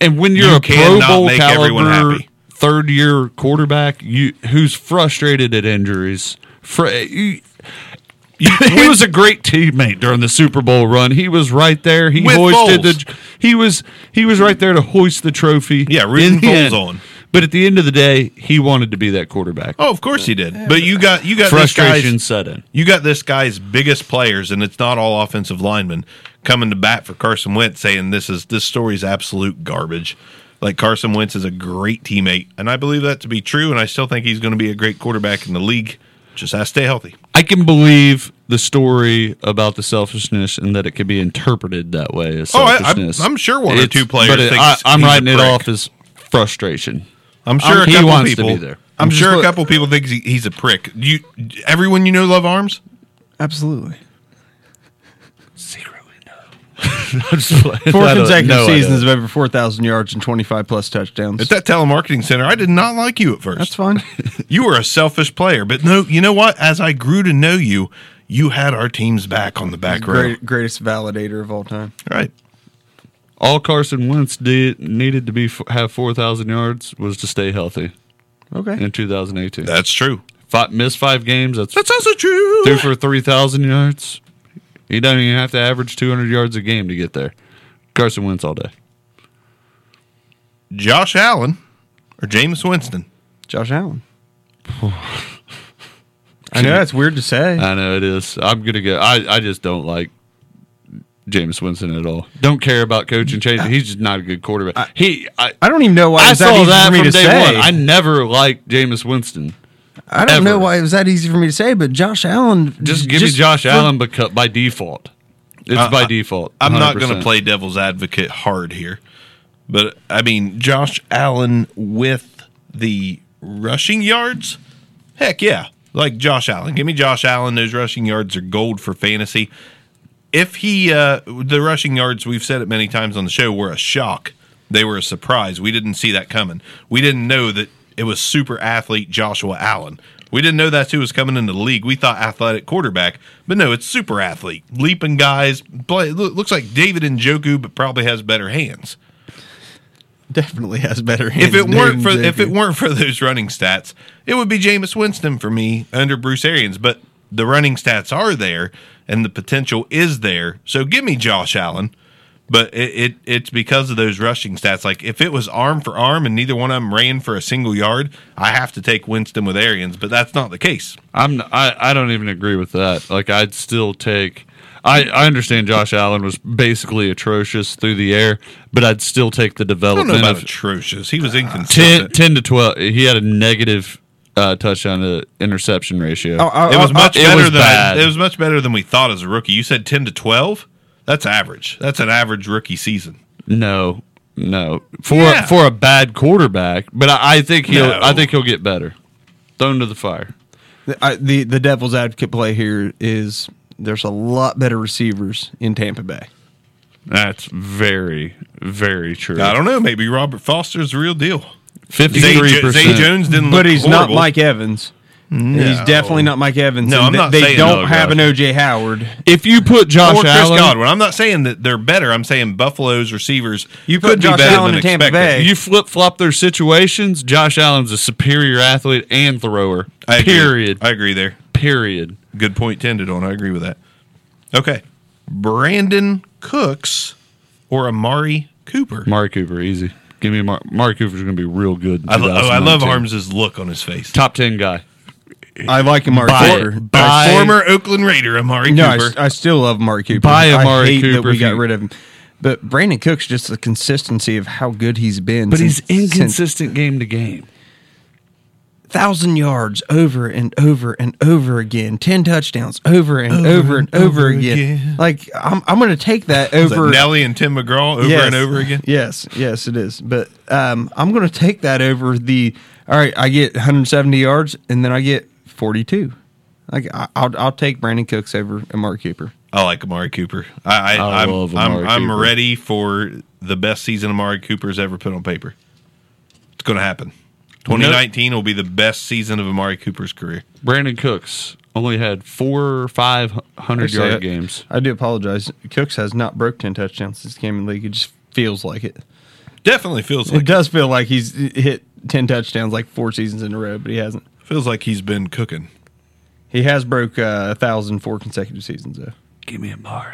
And when you're You a Pro cannot Bowl make everyone caliber happy. third year quarterback, you who's frustrated at injuries, fr- you, he was a great teammate during the Super Bowl run. He was right there. He With hoisted Foles. the. He was he was right there to hoist the trophy. Yeah, rooting in the Foles end. on. But at the end of the day, he wanted to be that quarterback. Oh, of course he did. But you got you got Frustration this guy's, set in. you got this guy's biggest players, and it's not all offensive linemen coming to bat for Carson Wentz, saying this is this story's absolute garbage. Like Carson Wentz is a great teammate, and I believe that to be true. And I still think he's going to be a great quarterback in the league. Just has to stay healthy. I can believe the story about the selfishness and that it could be interpreted that way as Oh, I- selfishness. I'm- I'm sure one or It's- two players but it- thinks I, I'm he's a writing it prick. off as frustration. I'm sure Um, a he couple wants to people, be there. I'm, I'm sure just- a couple people think he- he's a prick. You, everyone you know love Arms. Absolutely. Secretly, no. I'm just playing. Four I don't- consecutive no, I seasons don't. of over four thousand yards and twenty-five plus touchdowns. At that telemarketing center, I did not like you at first. That's fine. You were a selfish player, but no, you know what? As I grew to know you, you had our team's back on the back row. Great, greatest validator of all time. Right. All Carson Wentz did needed to be have four thousand yards was to stay healthy Okay. in two thousand eighteen. That's true. Five, missed five games. That's That's also true. threw for three thousand yards. He doesn't even have to average two hundred yards a game to get there. Carson Wentz all day. Josh Allen or Jameis Winston? Josh Allen. I know that's weird to say. I know it is. I'm gonna go. I, I just don't like Jameis Winston at all. Don't care about coaching change. He's just not a good quarterback. he. I, I don't even know why I it was that saw easy that for me from to day say. one. I never liked Jameis Winston. I don't ever. know why it was that easy for me to say, but Josh Allen. Just give me Josh for- Allen because by default. It's Uh, by I- default. I'm not one hundred going to percent. play devil's advocate hard here, but I mean, Josh Allen with the rushing yards? Heck yeah. Like Josh Allen. Give me Josh Allen. Those rushing yards are gold for fantasy. If he, uh, the rushing yards, we've said it many times on the show, were a shock. They were a surprise. We didn't see that coming. We didn't know that it was super athlete Joshua Allen. We didn't know that's who was coming into the league. We thought athletic quarterback, but no, it's super athlete. Leaping guys. Play, look, looks like David Njoku, but probably has better hands. Definitely has better hands. If it than weren't for David if it Njoku. weren't for those running stats, it would be Jameis Winston for me under Bruce Arians. But the running stats are there, and the potential is there. So give me Josh Allen. But it, it it's because of those rushing stats. Like if it was arm for arm and neither one of them ran for a single yard, I have to take Winston with Arians. But that's not the case. I'm. I. I don't even agree with that. Like I'd still take. I, I understand Josh Allen was basically atrocious through the air, but I'd still take the I don't development know about of atrocious. He was ten, inconsistent. ten to twelve. He had a negative uh, touchdown to interception ratio. Oh, oh, It was oh, much it better was than bad. it was much better than we thought as a rookie. You said ten to twelve. That's average. That's an average rookie season. no, no, for Yeah. for a bad quarterback. But I, I think he'll. No. I think he'll get better. Thrown to the fire. I, the the devil's advocate play here is there's a lot better receivers in Tampa Bay. That's very, very true. I don't know. Maybe Robert Foster's the real deal. Fifty-three Zay, Zay percent. Jones didn't But look he's horrible. not Mike Evans. He's definitely not Mike Evans. No, and I'm th- not They saying don't no, have Josh. an O J Howard. If you put Josh or Chris Allen, Godwin. I'm not saying that they're better. I'm saying Buffalo's receivers You put could Josh be better Allen than in Tampa expected. Bay. you flip flop their situations. Josh Allen's a superior athlete and thrower. I agree. Period. I agree there. Period. Good point tended on. I agree with that. Okay. Brandon Cooks or Amari Cooper? Mari Cooper, easy. Give me Mar- Mari Cooper's going to be real good. in I, lo- oh, I love twenty nineteen. Harms's look on his face. Top ten guy. I like Amari Buy Cooper. it. Buy- A former Oakland Raider, Amari No, I, Cooper. I still love Amari Cooper. Buy I Amari hate that Cooper we if got you- rid of him. But Brandon Cook's just the consistency of how good he's been. But he's since- since inconsistent game to game. thousand yards over and over and over again, ten touchdowns over and over, and and over over again. again. Like I'm, I'm going to take that Is that over Nelly and Tim McGraw over Yes. and over again? Yes, yes, it is. But um, I'm going to take that over the. All right, I get one hundred seventy yards, and then I get forty-two. Like I, I'll, I'll take Brandon Cooks over Amari Cooper. I like Amari Cooper. I, I, I I'm, love I'm, Amari I'm Cooper. ready for the best season Amari Cooper's ever put on paper. It's going to happen. twenty nineteen will be the best season of Amari Cooper's career. Brandon Cooks only had four or five hundred Actually, yard I- games. I do apologize. Cooks has not broke ten touchdowns since he came in the league. It just feels like it. Definitely feels It like does feel like he's hit ten touchdowns like four seasons in a row, but he hasn't. feels like he's been cooking. He has broke uh, a thousand four consecutive seasons though. Give me Amari.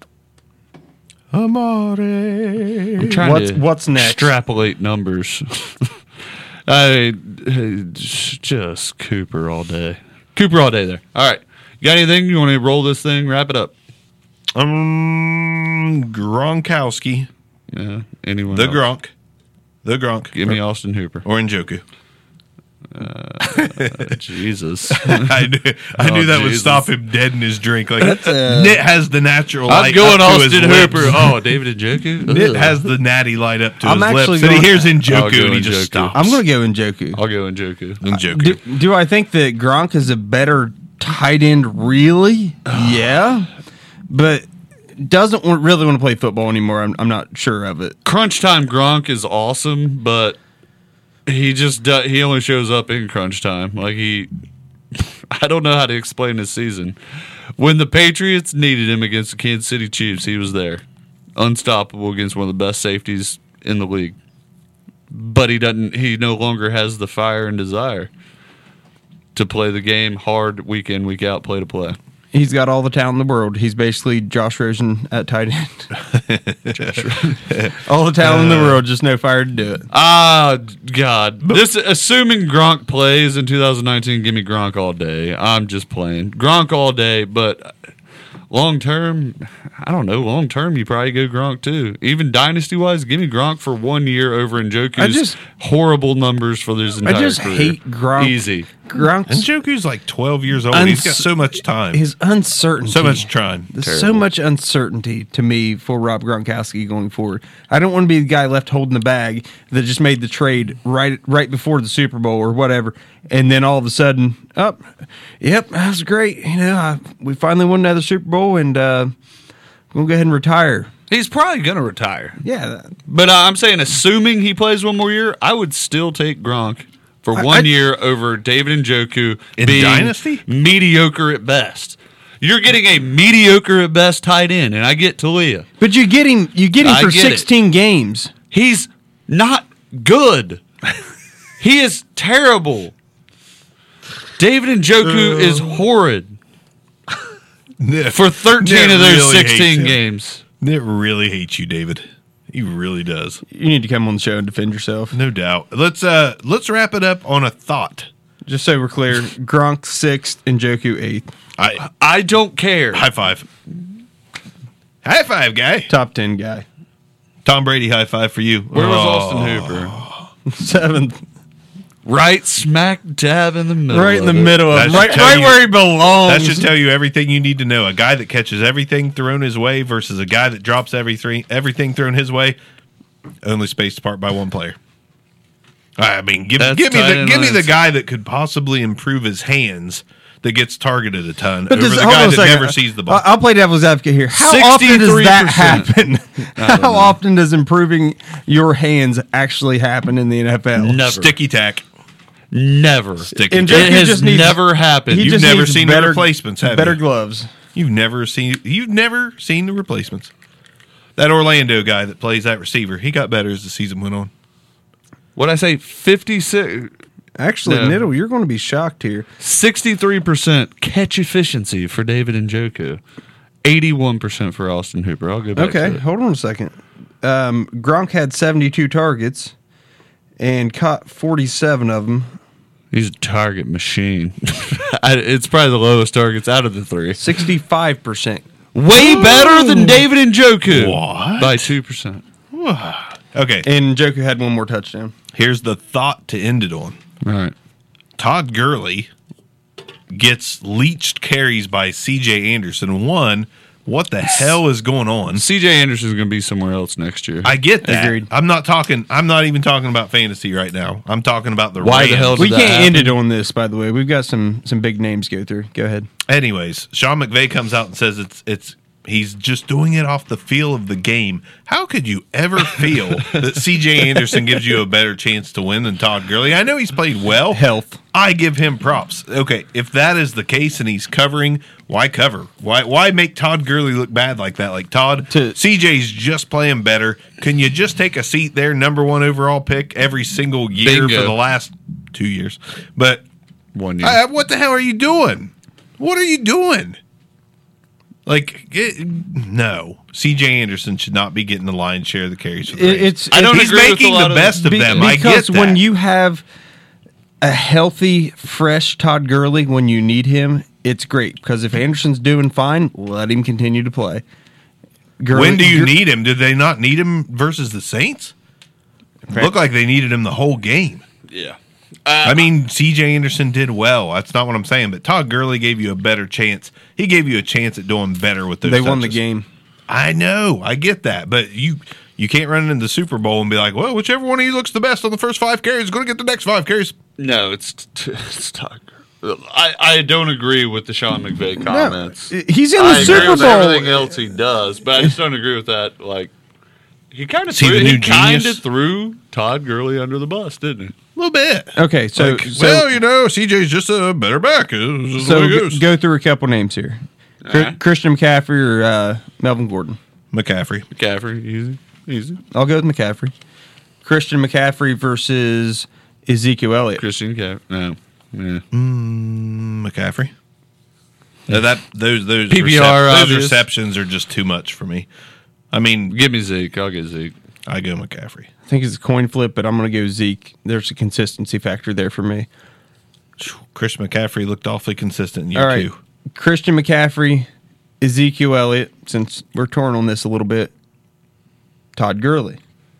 Amari. I'm trying What's- to what's next? extrapolate numbers. I just Cooper all day. Cooper all day there. All right. You got anything? You want to roll this thing? Wrap it up. Um, Gronkowski. Yeah. Anyone? The else? Gronk. The Gronk. Give me Austin Hooper. Or Njoku. Jesus. I knew, I Oh, knew that would Jesus. stop him dead in his drink. Like uh, Nit has the natural I'm light going up to his Austin lips. Hooper. Oh, David Njoku? Nit Ugh. has the natty light up to I'm his actually lips. And he going- hears I'll Njoku go and he just Njoku. stops. I'm going to go Njoku. I'll go Njoku. Njoku. Do, do I think that Gronk is a better tight end? Really? Yeah, but doesn't want, really want to play football anymore. I'm, I'm not sure of it. Crunch time Gronk is awesome, but he just do, he only shows up in crunch time. Like he, I don't know how to explain this season. When the Patriots needed him against the Kansas City Chiefs, he was there, unstoppable against one of the best safeties in the league. But he doesn't. He no longer has the fire and desire to play the game hard, week in, week out, play to play. He's got all the talent in the world. He's basically Josh Rosen at tight end. all the talent in the world, just no fire to do it. Ah, God. This assuming Gronk plays in two thousand nineteen, give me Gronk all day. I'm just playing Gronk all day, but long term, I don't know. Long term, you probably go Gronk too. Even dynasty wise, give me Gronk for one year over Njoku's I just- horrible numbers for his entire I just career. hate Gronk. Easy. Gronk's Njoku's like twelve years old. Uns- He's got so much time. his uncertainty. So much trying. There's so Terrible. much uncertainty to me for Rob Gronkowski going forward. I don't want to be the guy left holding the bag that just made the trade right right before the Super Bowl or whatever, and then all of a sudden, up, oh, yep, that was great. You know, I, we finally won another Super Bowl, and uh, we'll go ahead and retire. He's probably going to retire. Yeah, that- But uh, I'm saying, assuming he plays one more year, I would still take Gronk for I- one I- year over David Njoku In being Dynasty? mediocre at best. You're getting a mediocre at best tight end, and I get Talia. but you get him. You get him I for get it. sixteen games. He's not good. He is terrible. David Njoku is horrid Nit, for thirteen Nit of those really hates sixteen him. games. Nit really hates you, David. He really does. You need to come on the show and defend yourself. No doubt. Let's uh let's wrap it up on a thought. Just so we're clear, Gronk sixth and Njoku eighth. I I don't care. high five. High five, guy. Top ten guy. Tom Brady, high five for you. Where was Oh. Austin Hooper? Seventh. Right smack dab in the middle. Right in the of it. middle of That him. should Right, tell right you- where he belongs. That should tell you everything you need to know. A guy that catches everything thrown his way versus a guy that drops everything everything thrown his way, only spaced apart by one player. I mean, give, That's give me tight the end give me the lines. guy that could possibly improve his hands that gets targeted a ton But over does- the hold guy on a that second. never sees the ball. I- I'll play devil's advocate here. How often does that happen? How often does improving your hands actually happen in the N F L? Never. Sticky tack. Never. Sticky And tack. It Njoku has just needs- never happened. He You've just never needs seen the better, replacements, have better you? gloves. You've never seen you've never seen the replacements. That Orlando guy that plays that receiver, he got better as the season went on. What I say, fifty-six, Actually, No. Niddle, you're going to be shocked here. sixty-three percent catch efficiency for David Njoku, eighty-one percent for Austin Hooper. I'll go back Okay, to it. hold on a second. Um, Gronk had seventy-two targets and caught forty-seven of them. He's a target machine. I- it's probably the lowest targets out of the three. sixty-five percent. Way better than David Njoku. What? By two percent. Okay, And Njoku had one more touchdown. here's the thought to end it on. All right. Todd Gurley gets leached carries by C J Anderson. One, what the hell is going on? C J Anderson's going to be somewhere else next year. I get that. Agreed. I'm not talking. I'm not even talking about fantasy right now. I'm talking about the Why the Rams. hell did We that can't happen? end it on this, by the way. We've got some some big names to go through. Go ahead. Anyways, Sean McVay comes out and says it's it's He's just doing it off the feel of the game. How could you ever feel that C J Anderson gives you a better chance to win than Todd Gurley? I know he's played well. Health. I give him props. Okay, if that is the case and he's covering, why cover? Why why make Todd Gurley look bad like that? Like, Todd, To- C J's just playing better. Can you just take a seat there, number one overall pick every single year Bingo. for the last two years? But One year. I, what the hell are you doing? What are you doing? Like, it, no. C J Anderson should not be getting the lion's share of the carries for the It- Raiders. it's- I don't He's agree with a making lot the of best of Be- them. I get because that. when you have a healthy, fresh Todd Gurley when you need him, it's great. Because if Anderson's doing fine, let him continue to play. Gurley, when do you Gur- need him? Did they not need him versus the Saints? Looked like they needed him the whole game. yeah. I mean, C J Anderson did well. That's not what I'm saying. But Todd Gurley gave you a better chance. He gave you a chance at doing better with those. They won the touches. game. I know. I get that. But you you can't run into the Super Bowl and be like, well, whichever one of you looks the best on the first five carries is going to get the next five carries. No, it's it's Todd. I, I don't agree with the Sean McVay comments. He's in the I agree Super with Bowl. everything else he does, but I just don't agree with that. Like, he kind of See threw, the new he kind of genius? threw Todd Gurley under the bus, didn't he? A little bit. Okay, so Like, so, well, you know, C J's just a better back. It's just the so way it g- goes. go through a couple names here: Chr- Alright. Christian McCaffrey or uh, Melvin Gordon. McCaffrey. McCaffrey, easy, easy. I'll go with McCaffrey. Christian McCaffrey versus Ezekiel Elliott. Christian McCaffrey, no, yeah. McCaffrey. Now that those those P P R, recep- those obvious. receptions are just too much for me. I mean, Give me Zeke. I'll get Zeke. I go McCaffrey. I think it's a coin flip, but I'm going to go Zeke. There's a consistency factor there for me. Christian McCaffrey looked awfully consistent in year All right, two. Christian McCaffrey, Ezekiel Elliott. Since we're torn on this a little bit, Todd Gurley.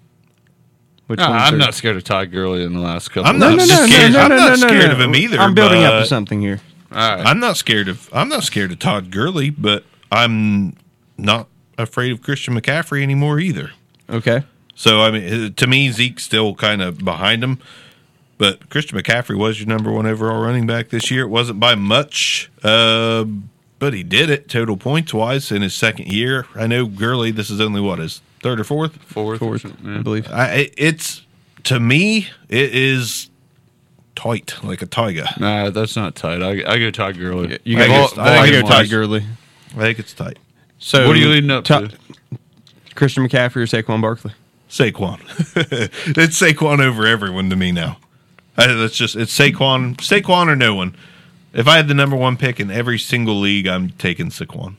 Which No, one's I'm there? not scared of Todd Gurley in the last couple. I'm of not No, no, weeks. no, scared. no, I'm no, not no, no, scared no. of him either. I'm building up but to something here. All right. I'm not scared of I'm not scared of Todd Gurley, but I'm not afraid of Christian McCaffrey anymore either. Okay. So I mean, to me, Zeke's still kind of behind him, but Christian McCaffrey was your number one overall running back this year. It wasn't by much, uh, but he did it total points wise in his second year. I know Gurley. This is only what his third or fourth. Fourth, Fourth, yeah. I believe. I, it's to me, it is tight like a tiger. Nah, that's not tight. I, I go Todd Gurley. You I got guess- I, I go guess- Todd Gurley. I think it's tight. So What are you leading up to? Christian McCaffrey or Saquon Barkley? Saquon. It's Saquon over everyone to me now. I, that's just it's Saquon, Saquon or no one. If I had the number one pick in every single league, I'm taking Saquon.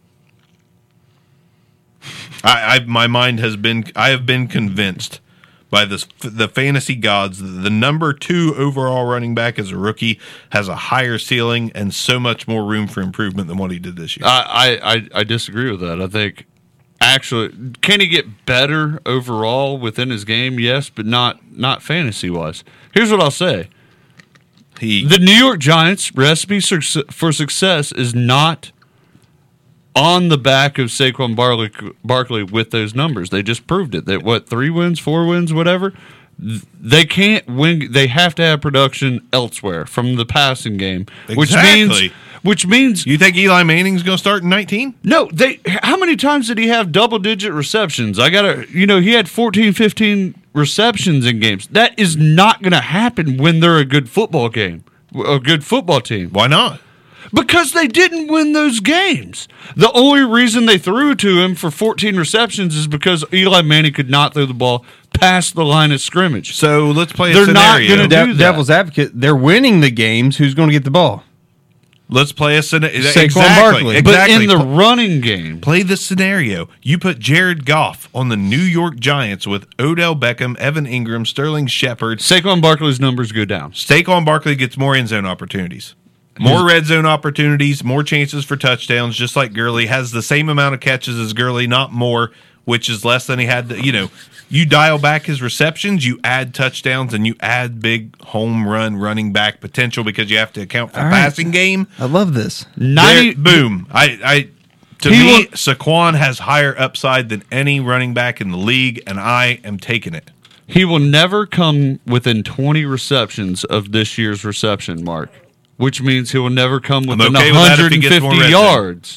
I, I my mind has been I have been convinced by this the fantasy gods that the number two overall running back as a rookie has a higher ceiling and so much more room for improvement than what he did this year. I, I, I, I disagree with that. I think actually, can he get better overall within his game? Yes, but not not fantasy wise. Here's what I'll say: he the New York Giants' recipe suc- for success is not on the back of Saquon Barkley, Barkley with those numbers. They just proved it. That what three wins, four wins, whatever. th- They can't win. They have to have production elsewhere from the passing game, which Exactly. means which means you think Eli Manning's going to start in nineteen? no, they. How many times did he have double digit receptions? I gotta, you know, he had fourteen, fifteen receptions in games. That is not going to happen when they're a good football game, a good football team, Why not? because they didn't win those games. The only reason they threw to him for fourteen receptions is because Eli Manning could not throw the ball past the line of scrimmage. So let's play a They're not scenario. gonna do De- that. Devil's advocate. They're winning the games. Who's going to get the ball? Let's play a scenario. Saquon Exactly. Barkley. But Exactly. in the Pl- running game, play the scenario. You put Jared Goff on the New York Giants with Odell Beckham, Evan Ingram, Sterling Shepard. Saquon Barkley's numbers go down. Saquon Barkley gets more end zone opportunities. More red zone opportunities, more chances for touchdowns, just like Gurley. Has the same amount of catches as Gurley, not more, which is less than he had. The, you know, you dial back his receptions, you add touchdowns, and you add big home run running back potential because you have to account for All right. passing game. I love this. ninety There- boom. I, I to He me, will- Saquon has higher upside than any running back in the league, and I am taking it. He will never come within twenty receptions of this year's reception mark, which means he will never come within okay with that if he gets more one hundred fifty red zone. yards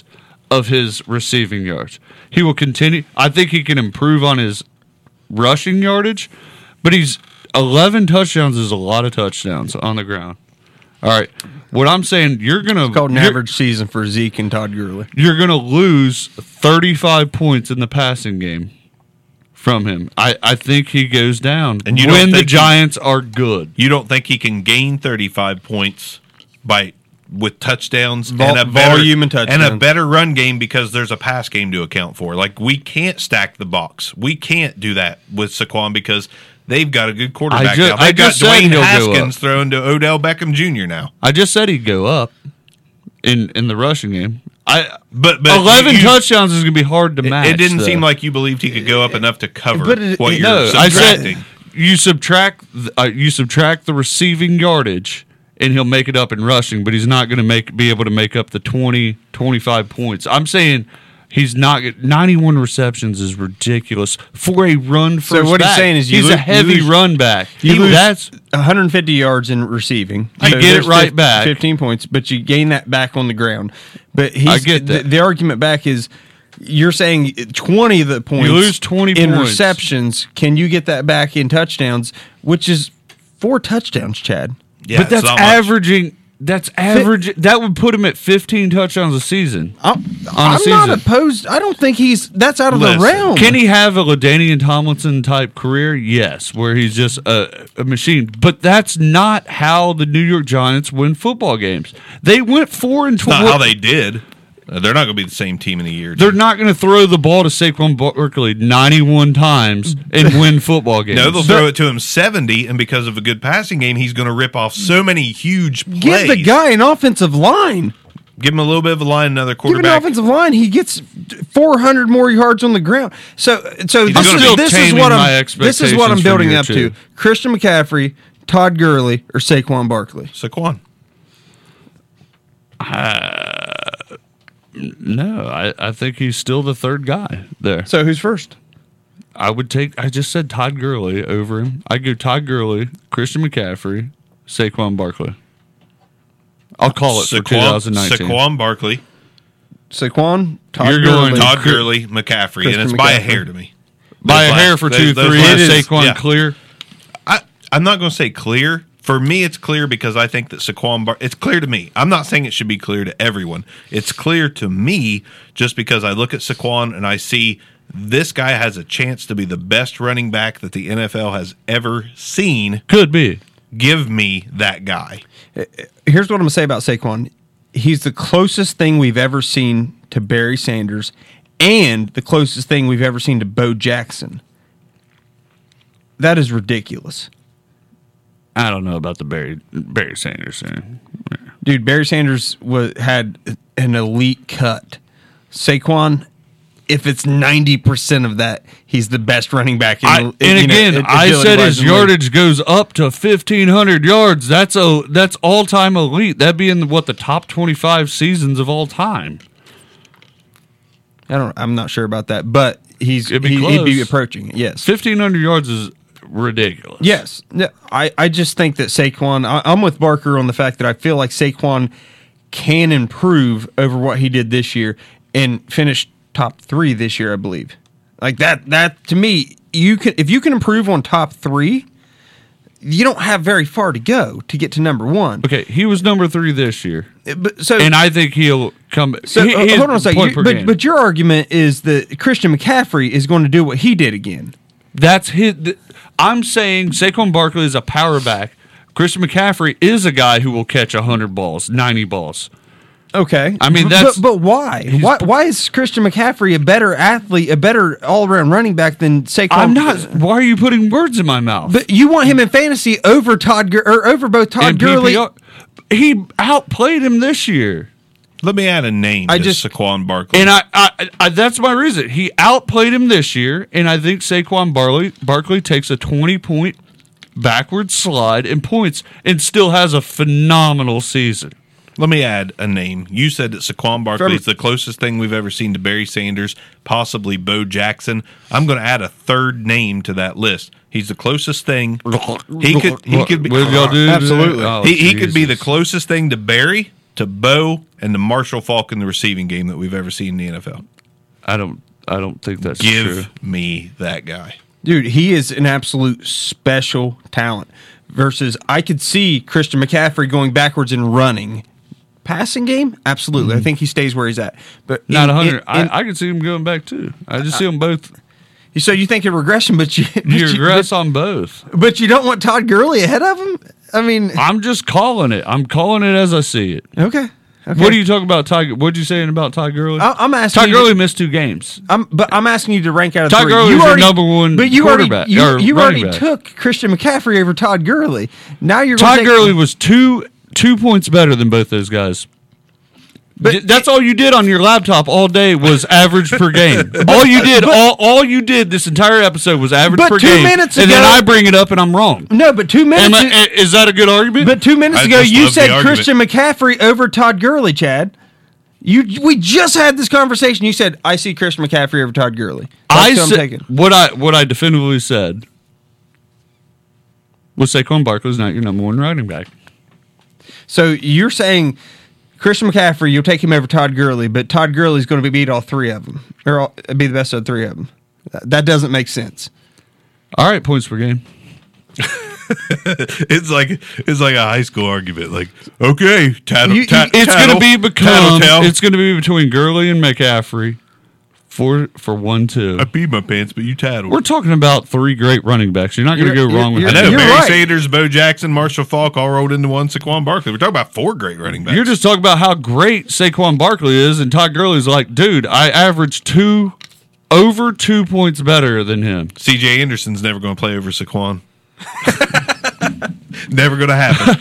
of his receiving yards. He will continue. I think he can improve on his rushing yardage, but he's eleven touchdowns is a lot of touchdowns on the ground. All right. What I'm saying, you're going to It's called an average season for Zeke and Todd Gurley. You're going to lose thirty-five points in the passing game from him. I, I think he goes down And you don't when the think he- Giants are good. You don't think he can gain thirty-five points by with touchdowns Vol- and a better, volume and touchdowns. and a better run game because there's a pass game to account for. Like we can't stack the box. We can't do that with Saquon because they've got a good quarterback I ju- now. They've I got just said Dwayne he'll go Haskins up. throwing to Odell Beckham Junior now. I just said he'd go up in, in the rushing game. I But, but eleven you- touchdowns is going to be hard to It, match. it didn't though. seem like you believed he could go up enough to cover But it- what it- you're No, I subtracting. said you subtract th- uh, you subtract the receiving yardage, and he'll make it up in rushing, but he's not going to make be able to make up the twenty, twenty-five points. I'm saying he's not. ninety-one receptions is ridiculous for a run first So what he's back. saying is you he's lose- a heavy you lose- run back. You He- lose that's one hundred fifty yards in receiving. I get it there's right fif- back. fifteen points, but you gain that back on the ground. But he's, I get that. The, the argument back is you're saying twenty of the points. lose twenty in points. receptions. Can you get that back in touchdowns? Which is four touchdowns, Chad. Yeah, but it's that's not much. averaging. That's average. That would put him at fifteen touchdowns a season. I'm, On a I'm not season. opposed. I don't think he's that's out of Listen, the realm. Can he have a LaDainian Tomlinson type career? Yes, where he's just a, a machine. But that's not how the New York Giants win football games. They went four and It's not twelve. how they did. Uh, they're not going to be the same team in a year. They're not going to throw the ball to Saquon Barkley ninety-one times and win football games. No, they'll throw it to him seventy, and because of a good passing game, he's going to rip off so many huge plays. Give the guy an offensive line. Give him a little bit of a line, another Give him an quarterback. offensive line. He gets four hundred more yards on the ground. So, so He's this, gonna is, be this is taming what my I'm. This is what I'm expectations building for year up two. to: Christian McCaffrey, Todd Gurley, or Saquon Barkley. Saquon. No, I, I think he's still the third guy there. So who's first? I would take. I just said Todd Gurley over him. I'd go Todd Gurley, Christian McCaffrey, Saquon Barkley. I'll call it for twenty nineteen. Saquon Barkley, Saquon, Todd You're Gurley. going Todd Chris- Gurley, McCaffrey, Christian and it's by a McCaffrey. hair to me. By Those a hair last- for those- two, those three. last- Is It is. Saquon yeah. clear? I, I'm not going to say clear. For me, it's clear because I think that Saquon Bar- it's clear to me. I'm not saying it should be clear to everyone. It's clear to me just because I look at Saquon and I see this guy has a chance to be the best running back that the N F L has ever seen. Could be. Give me that guy. Here's what I'm gonna say about Saquon. He's the closest thing we've ever seen to Barry Sanders, and the closest thing we've ever seen to Bo Jackson. That is ridiculous. I don't know about the Barry Barry Sanders thing. Dude, Barry Sanders was, had an elite cut. Saquon, if it's ninety percent of that, he's the best running back. In, I, in, and you know, again, I agility-wise said his in the league. yardage goes up to fifteen hundred yards. That's a that's all time elite. That'd be in what the top twenty five seasons of all time. I don't. I'm not sure about that, but he's It'd be he, he'd be close. approaching it. Yes. Fifteen hundred yards is ridiculous. Yes. No, I, I just think that Saquon, I, I'm with Barker on the fact that I feel like Saquon can improve over what he did this year and finish top three this year, I believe. Like that, that to me, you can, if you can improve on top three, you don't have very far to go to get to number one. Okay, he was number three this year, But, so, and I think he'll come. so he, uh, he is hold on a second. point You- per but, game. but your argument is that Christian McCaffrey is going to do what he did again. That's his. th- I'm saying Saquon Barkley is a power back. Christian McCaffrey is a guy who will catch one hundred balls, ninety balls. Okay, I mean, But- that's- but, but why? Why? Why is Christian McCaffrey a better athlete, a better all-around running back than Saquon? I'm not. Why are you putting words in my mouth? But you want him in fantasy over Todd Gur- or over both Todd In Gurley. P P R, he outplayed him this year, Let me add a name I to just- Saquon Barkley. and I, I, I that's my reason. He outplayed him this year, and I think Saquon Barley, Barkley takes a twenty point backward slide in points and still has a phenomenal season. Let me add a name. You said that Saquon Barkley is the closest thing we've ever seen to Barry Sanders, possibly Bo Jackson. I'm going to add a third name to that list. He's the closest thing. He could. He could be. What y'all do? Absolutely. Oh, he, he could be the Jesus. closest thing to Barry, to Bo and to Marshall Faulk in the receiving game that we've ever seen in the N F L. I don't. I don't think that's Give true. me that guy. Dude, he is an absolute special talent. Versus, I could see Christian McCaffrey going backwards and running. Passing game? Absolutely. Mm-hmm. I think he stays where he's at. But Not in- a hundred. in- in- I, I can see him going back too. I just see them both. So you think a regression, but you, but You you, regress on both. but, but you don't want Todd Gurley ahead of him? I mean, I'm just calling it. I'm calling it as I see it. okay. okay. What are you talking about, Ty? What are you saying about Ty Gurley? I- I'm asking Ty you- Gurley missed two games. I'm, but I'm asking you to rank out of Todd three. Gurley's You your already- number one but you already, quarterback, you, or you already running back. took Christian McCaffrey over Todd Gurley. Now you're Todd gonna take, Gurley was two two points better than both those guys. But J- that's all you did on your laptop all day was average per game. all you did, all, all you did this entire episode was average But per two game. minutes and then ago- I bring it up and I'm wrong. No, but two minutes. Am I, is that a good argument? But two minutes I ago, just you love the said argument. Christian McCaffrey over Todd Gurley, Chad. You we just had this conversation. You said I see Christian McCaffrey over Todd Gurley. I That's who I'm said taking. what I what I definitively said was Saquon Barkley's not your number one running back. So you're saying Christian McCaffrey, you'll take him over Todd Gurley, but Todd Gurley's going to beat all three of them, or all, be the best of the three of them. That, that doesn't make sense. All right, points per game. It's like it's like a high school argument. Like, okay, tattle, You- you- tat, It's going to tattle, be become. tattletale. It's going to be between Gurley and McCaffrey for for one two. I peed my pants, but you tattled. We're talking about three great running backs. You're not going to You're- go wrong with you're- I that. know. You're Barry right. Sanders, Bo Jackson, Marshall Faulk all rolled into one. Saquon Barkley. We're talking about four great running backs. You're just talking about how great Saquon Barkley is, and Todd Gurley's like, dude, I averaged two over two points better than him. C J Anderson's never going to play over Saquon. Never going to happen.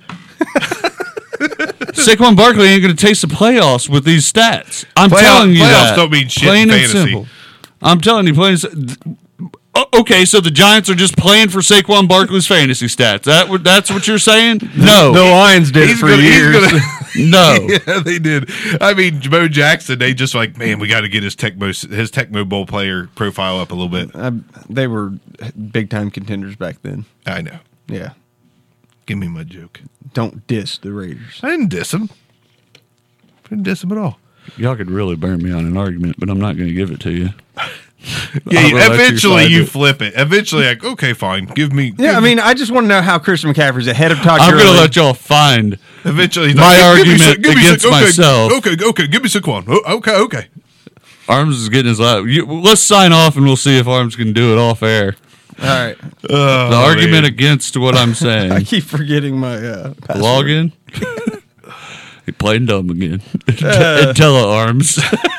Saquon Barkley ain't going to taste the playoffs with these stats. I'm Playoff- telling you playoffs that. don't mean shit in Plain and fantasy. simple. I'm telling you, plain and sim- Oh, okay, so the Giants are just playing for Saquon Barkley's fantasy stats. That what- that's what you're saying? No, The Lions did it He's for gonna- he's years. gonna- no. Yeah, they did. I mean, Bo Jackson, they just like, man, we got to get his Tecmo his Tecmo Bowl player profile up a little bit. Uh, they were big time contenders back then. I know. Yeah. Give me my joke. Don't diss the Raiders. I didn't diss him. I didn't diss him at all. Y'all could really burn me on an argument, but I'm not going to give it to you. Yeah, I'll let you eventually slide you it. flip it. Eventually, like, okay, fine. Give me. Yeah, give I mean, I just want to know how Christian McCaffrey's ahead of Todd I'm Gurley. going to let y'all find. Eventually, he's My like, give me argument Sa- give me Sa- against okay, myself. Okay, okay, give me Saquon. Oh, okay, okay. Arms is getting his lap. You, let's sign off and we'll see if Arms can do it off air. All right. Oh, The argument man. against what I'm saying. I keep forgetting my uh, password. Login. He playing dumb again. Intella Arms.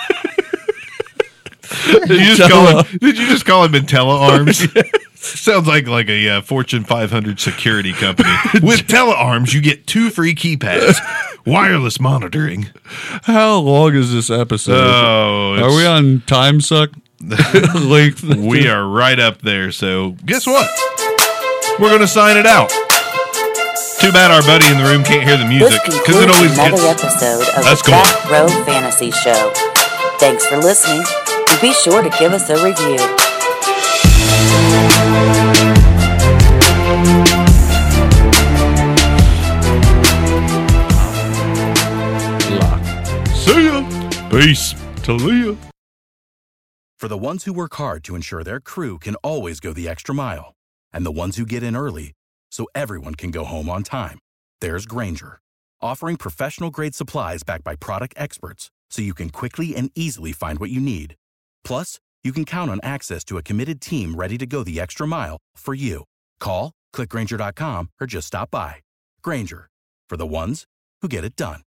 Did you just call him? Did you just call him Intella Arms? Sounds like like a uh, Fortune five hundred security company. With Telearms, you get two free keypads, wireless monitoring. How long is this episode? Oh, Are we it's- on time suck length? We are right up there. So guess what? We're gonna sign it out. Too bad our buddy in the room can't hear the This music because it concludes always another gets. episode of Let's the go. Back Row Fantasy Show. Thanks for listening, and be sure to give us a review. See ya. Peace. Talia. For the ones who work hard to ensure their crew can always go the extra mile, and the ones who get in early so everyone can go home on time, there's Grainger, offering professional-grade supplies backed by product experts so you can quickly and easily find what you need. Plus, you can count on access to a committed team ready to go the extra mile for you. Call, click Grainger dot com, or just stop by. Grainger, for the ones who get it done.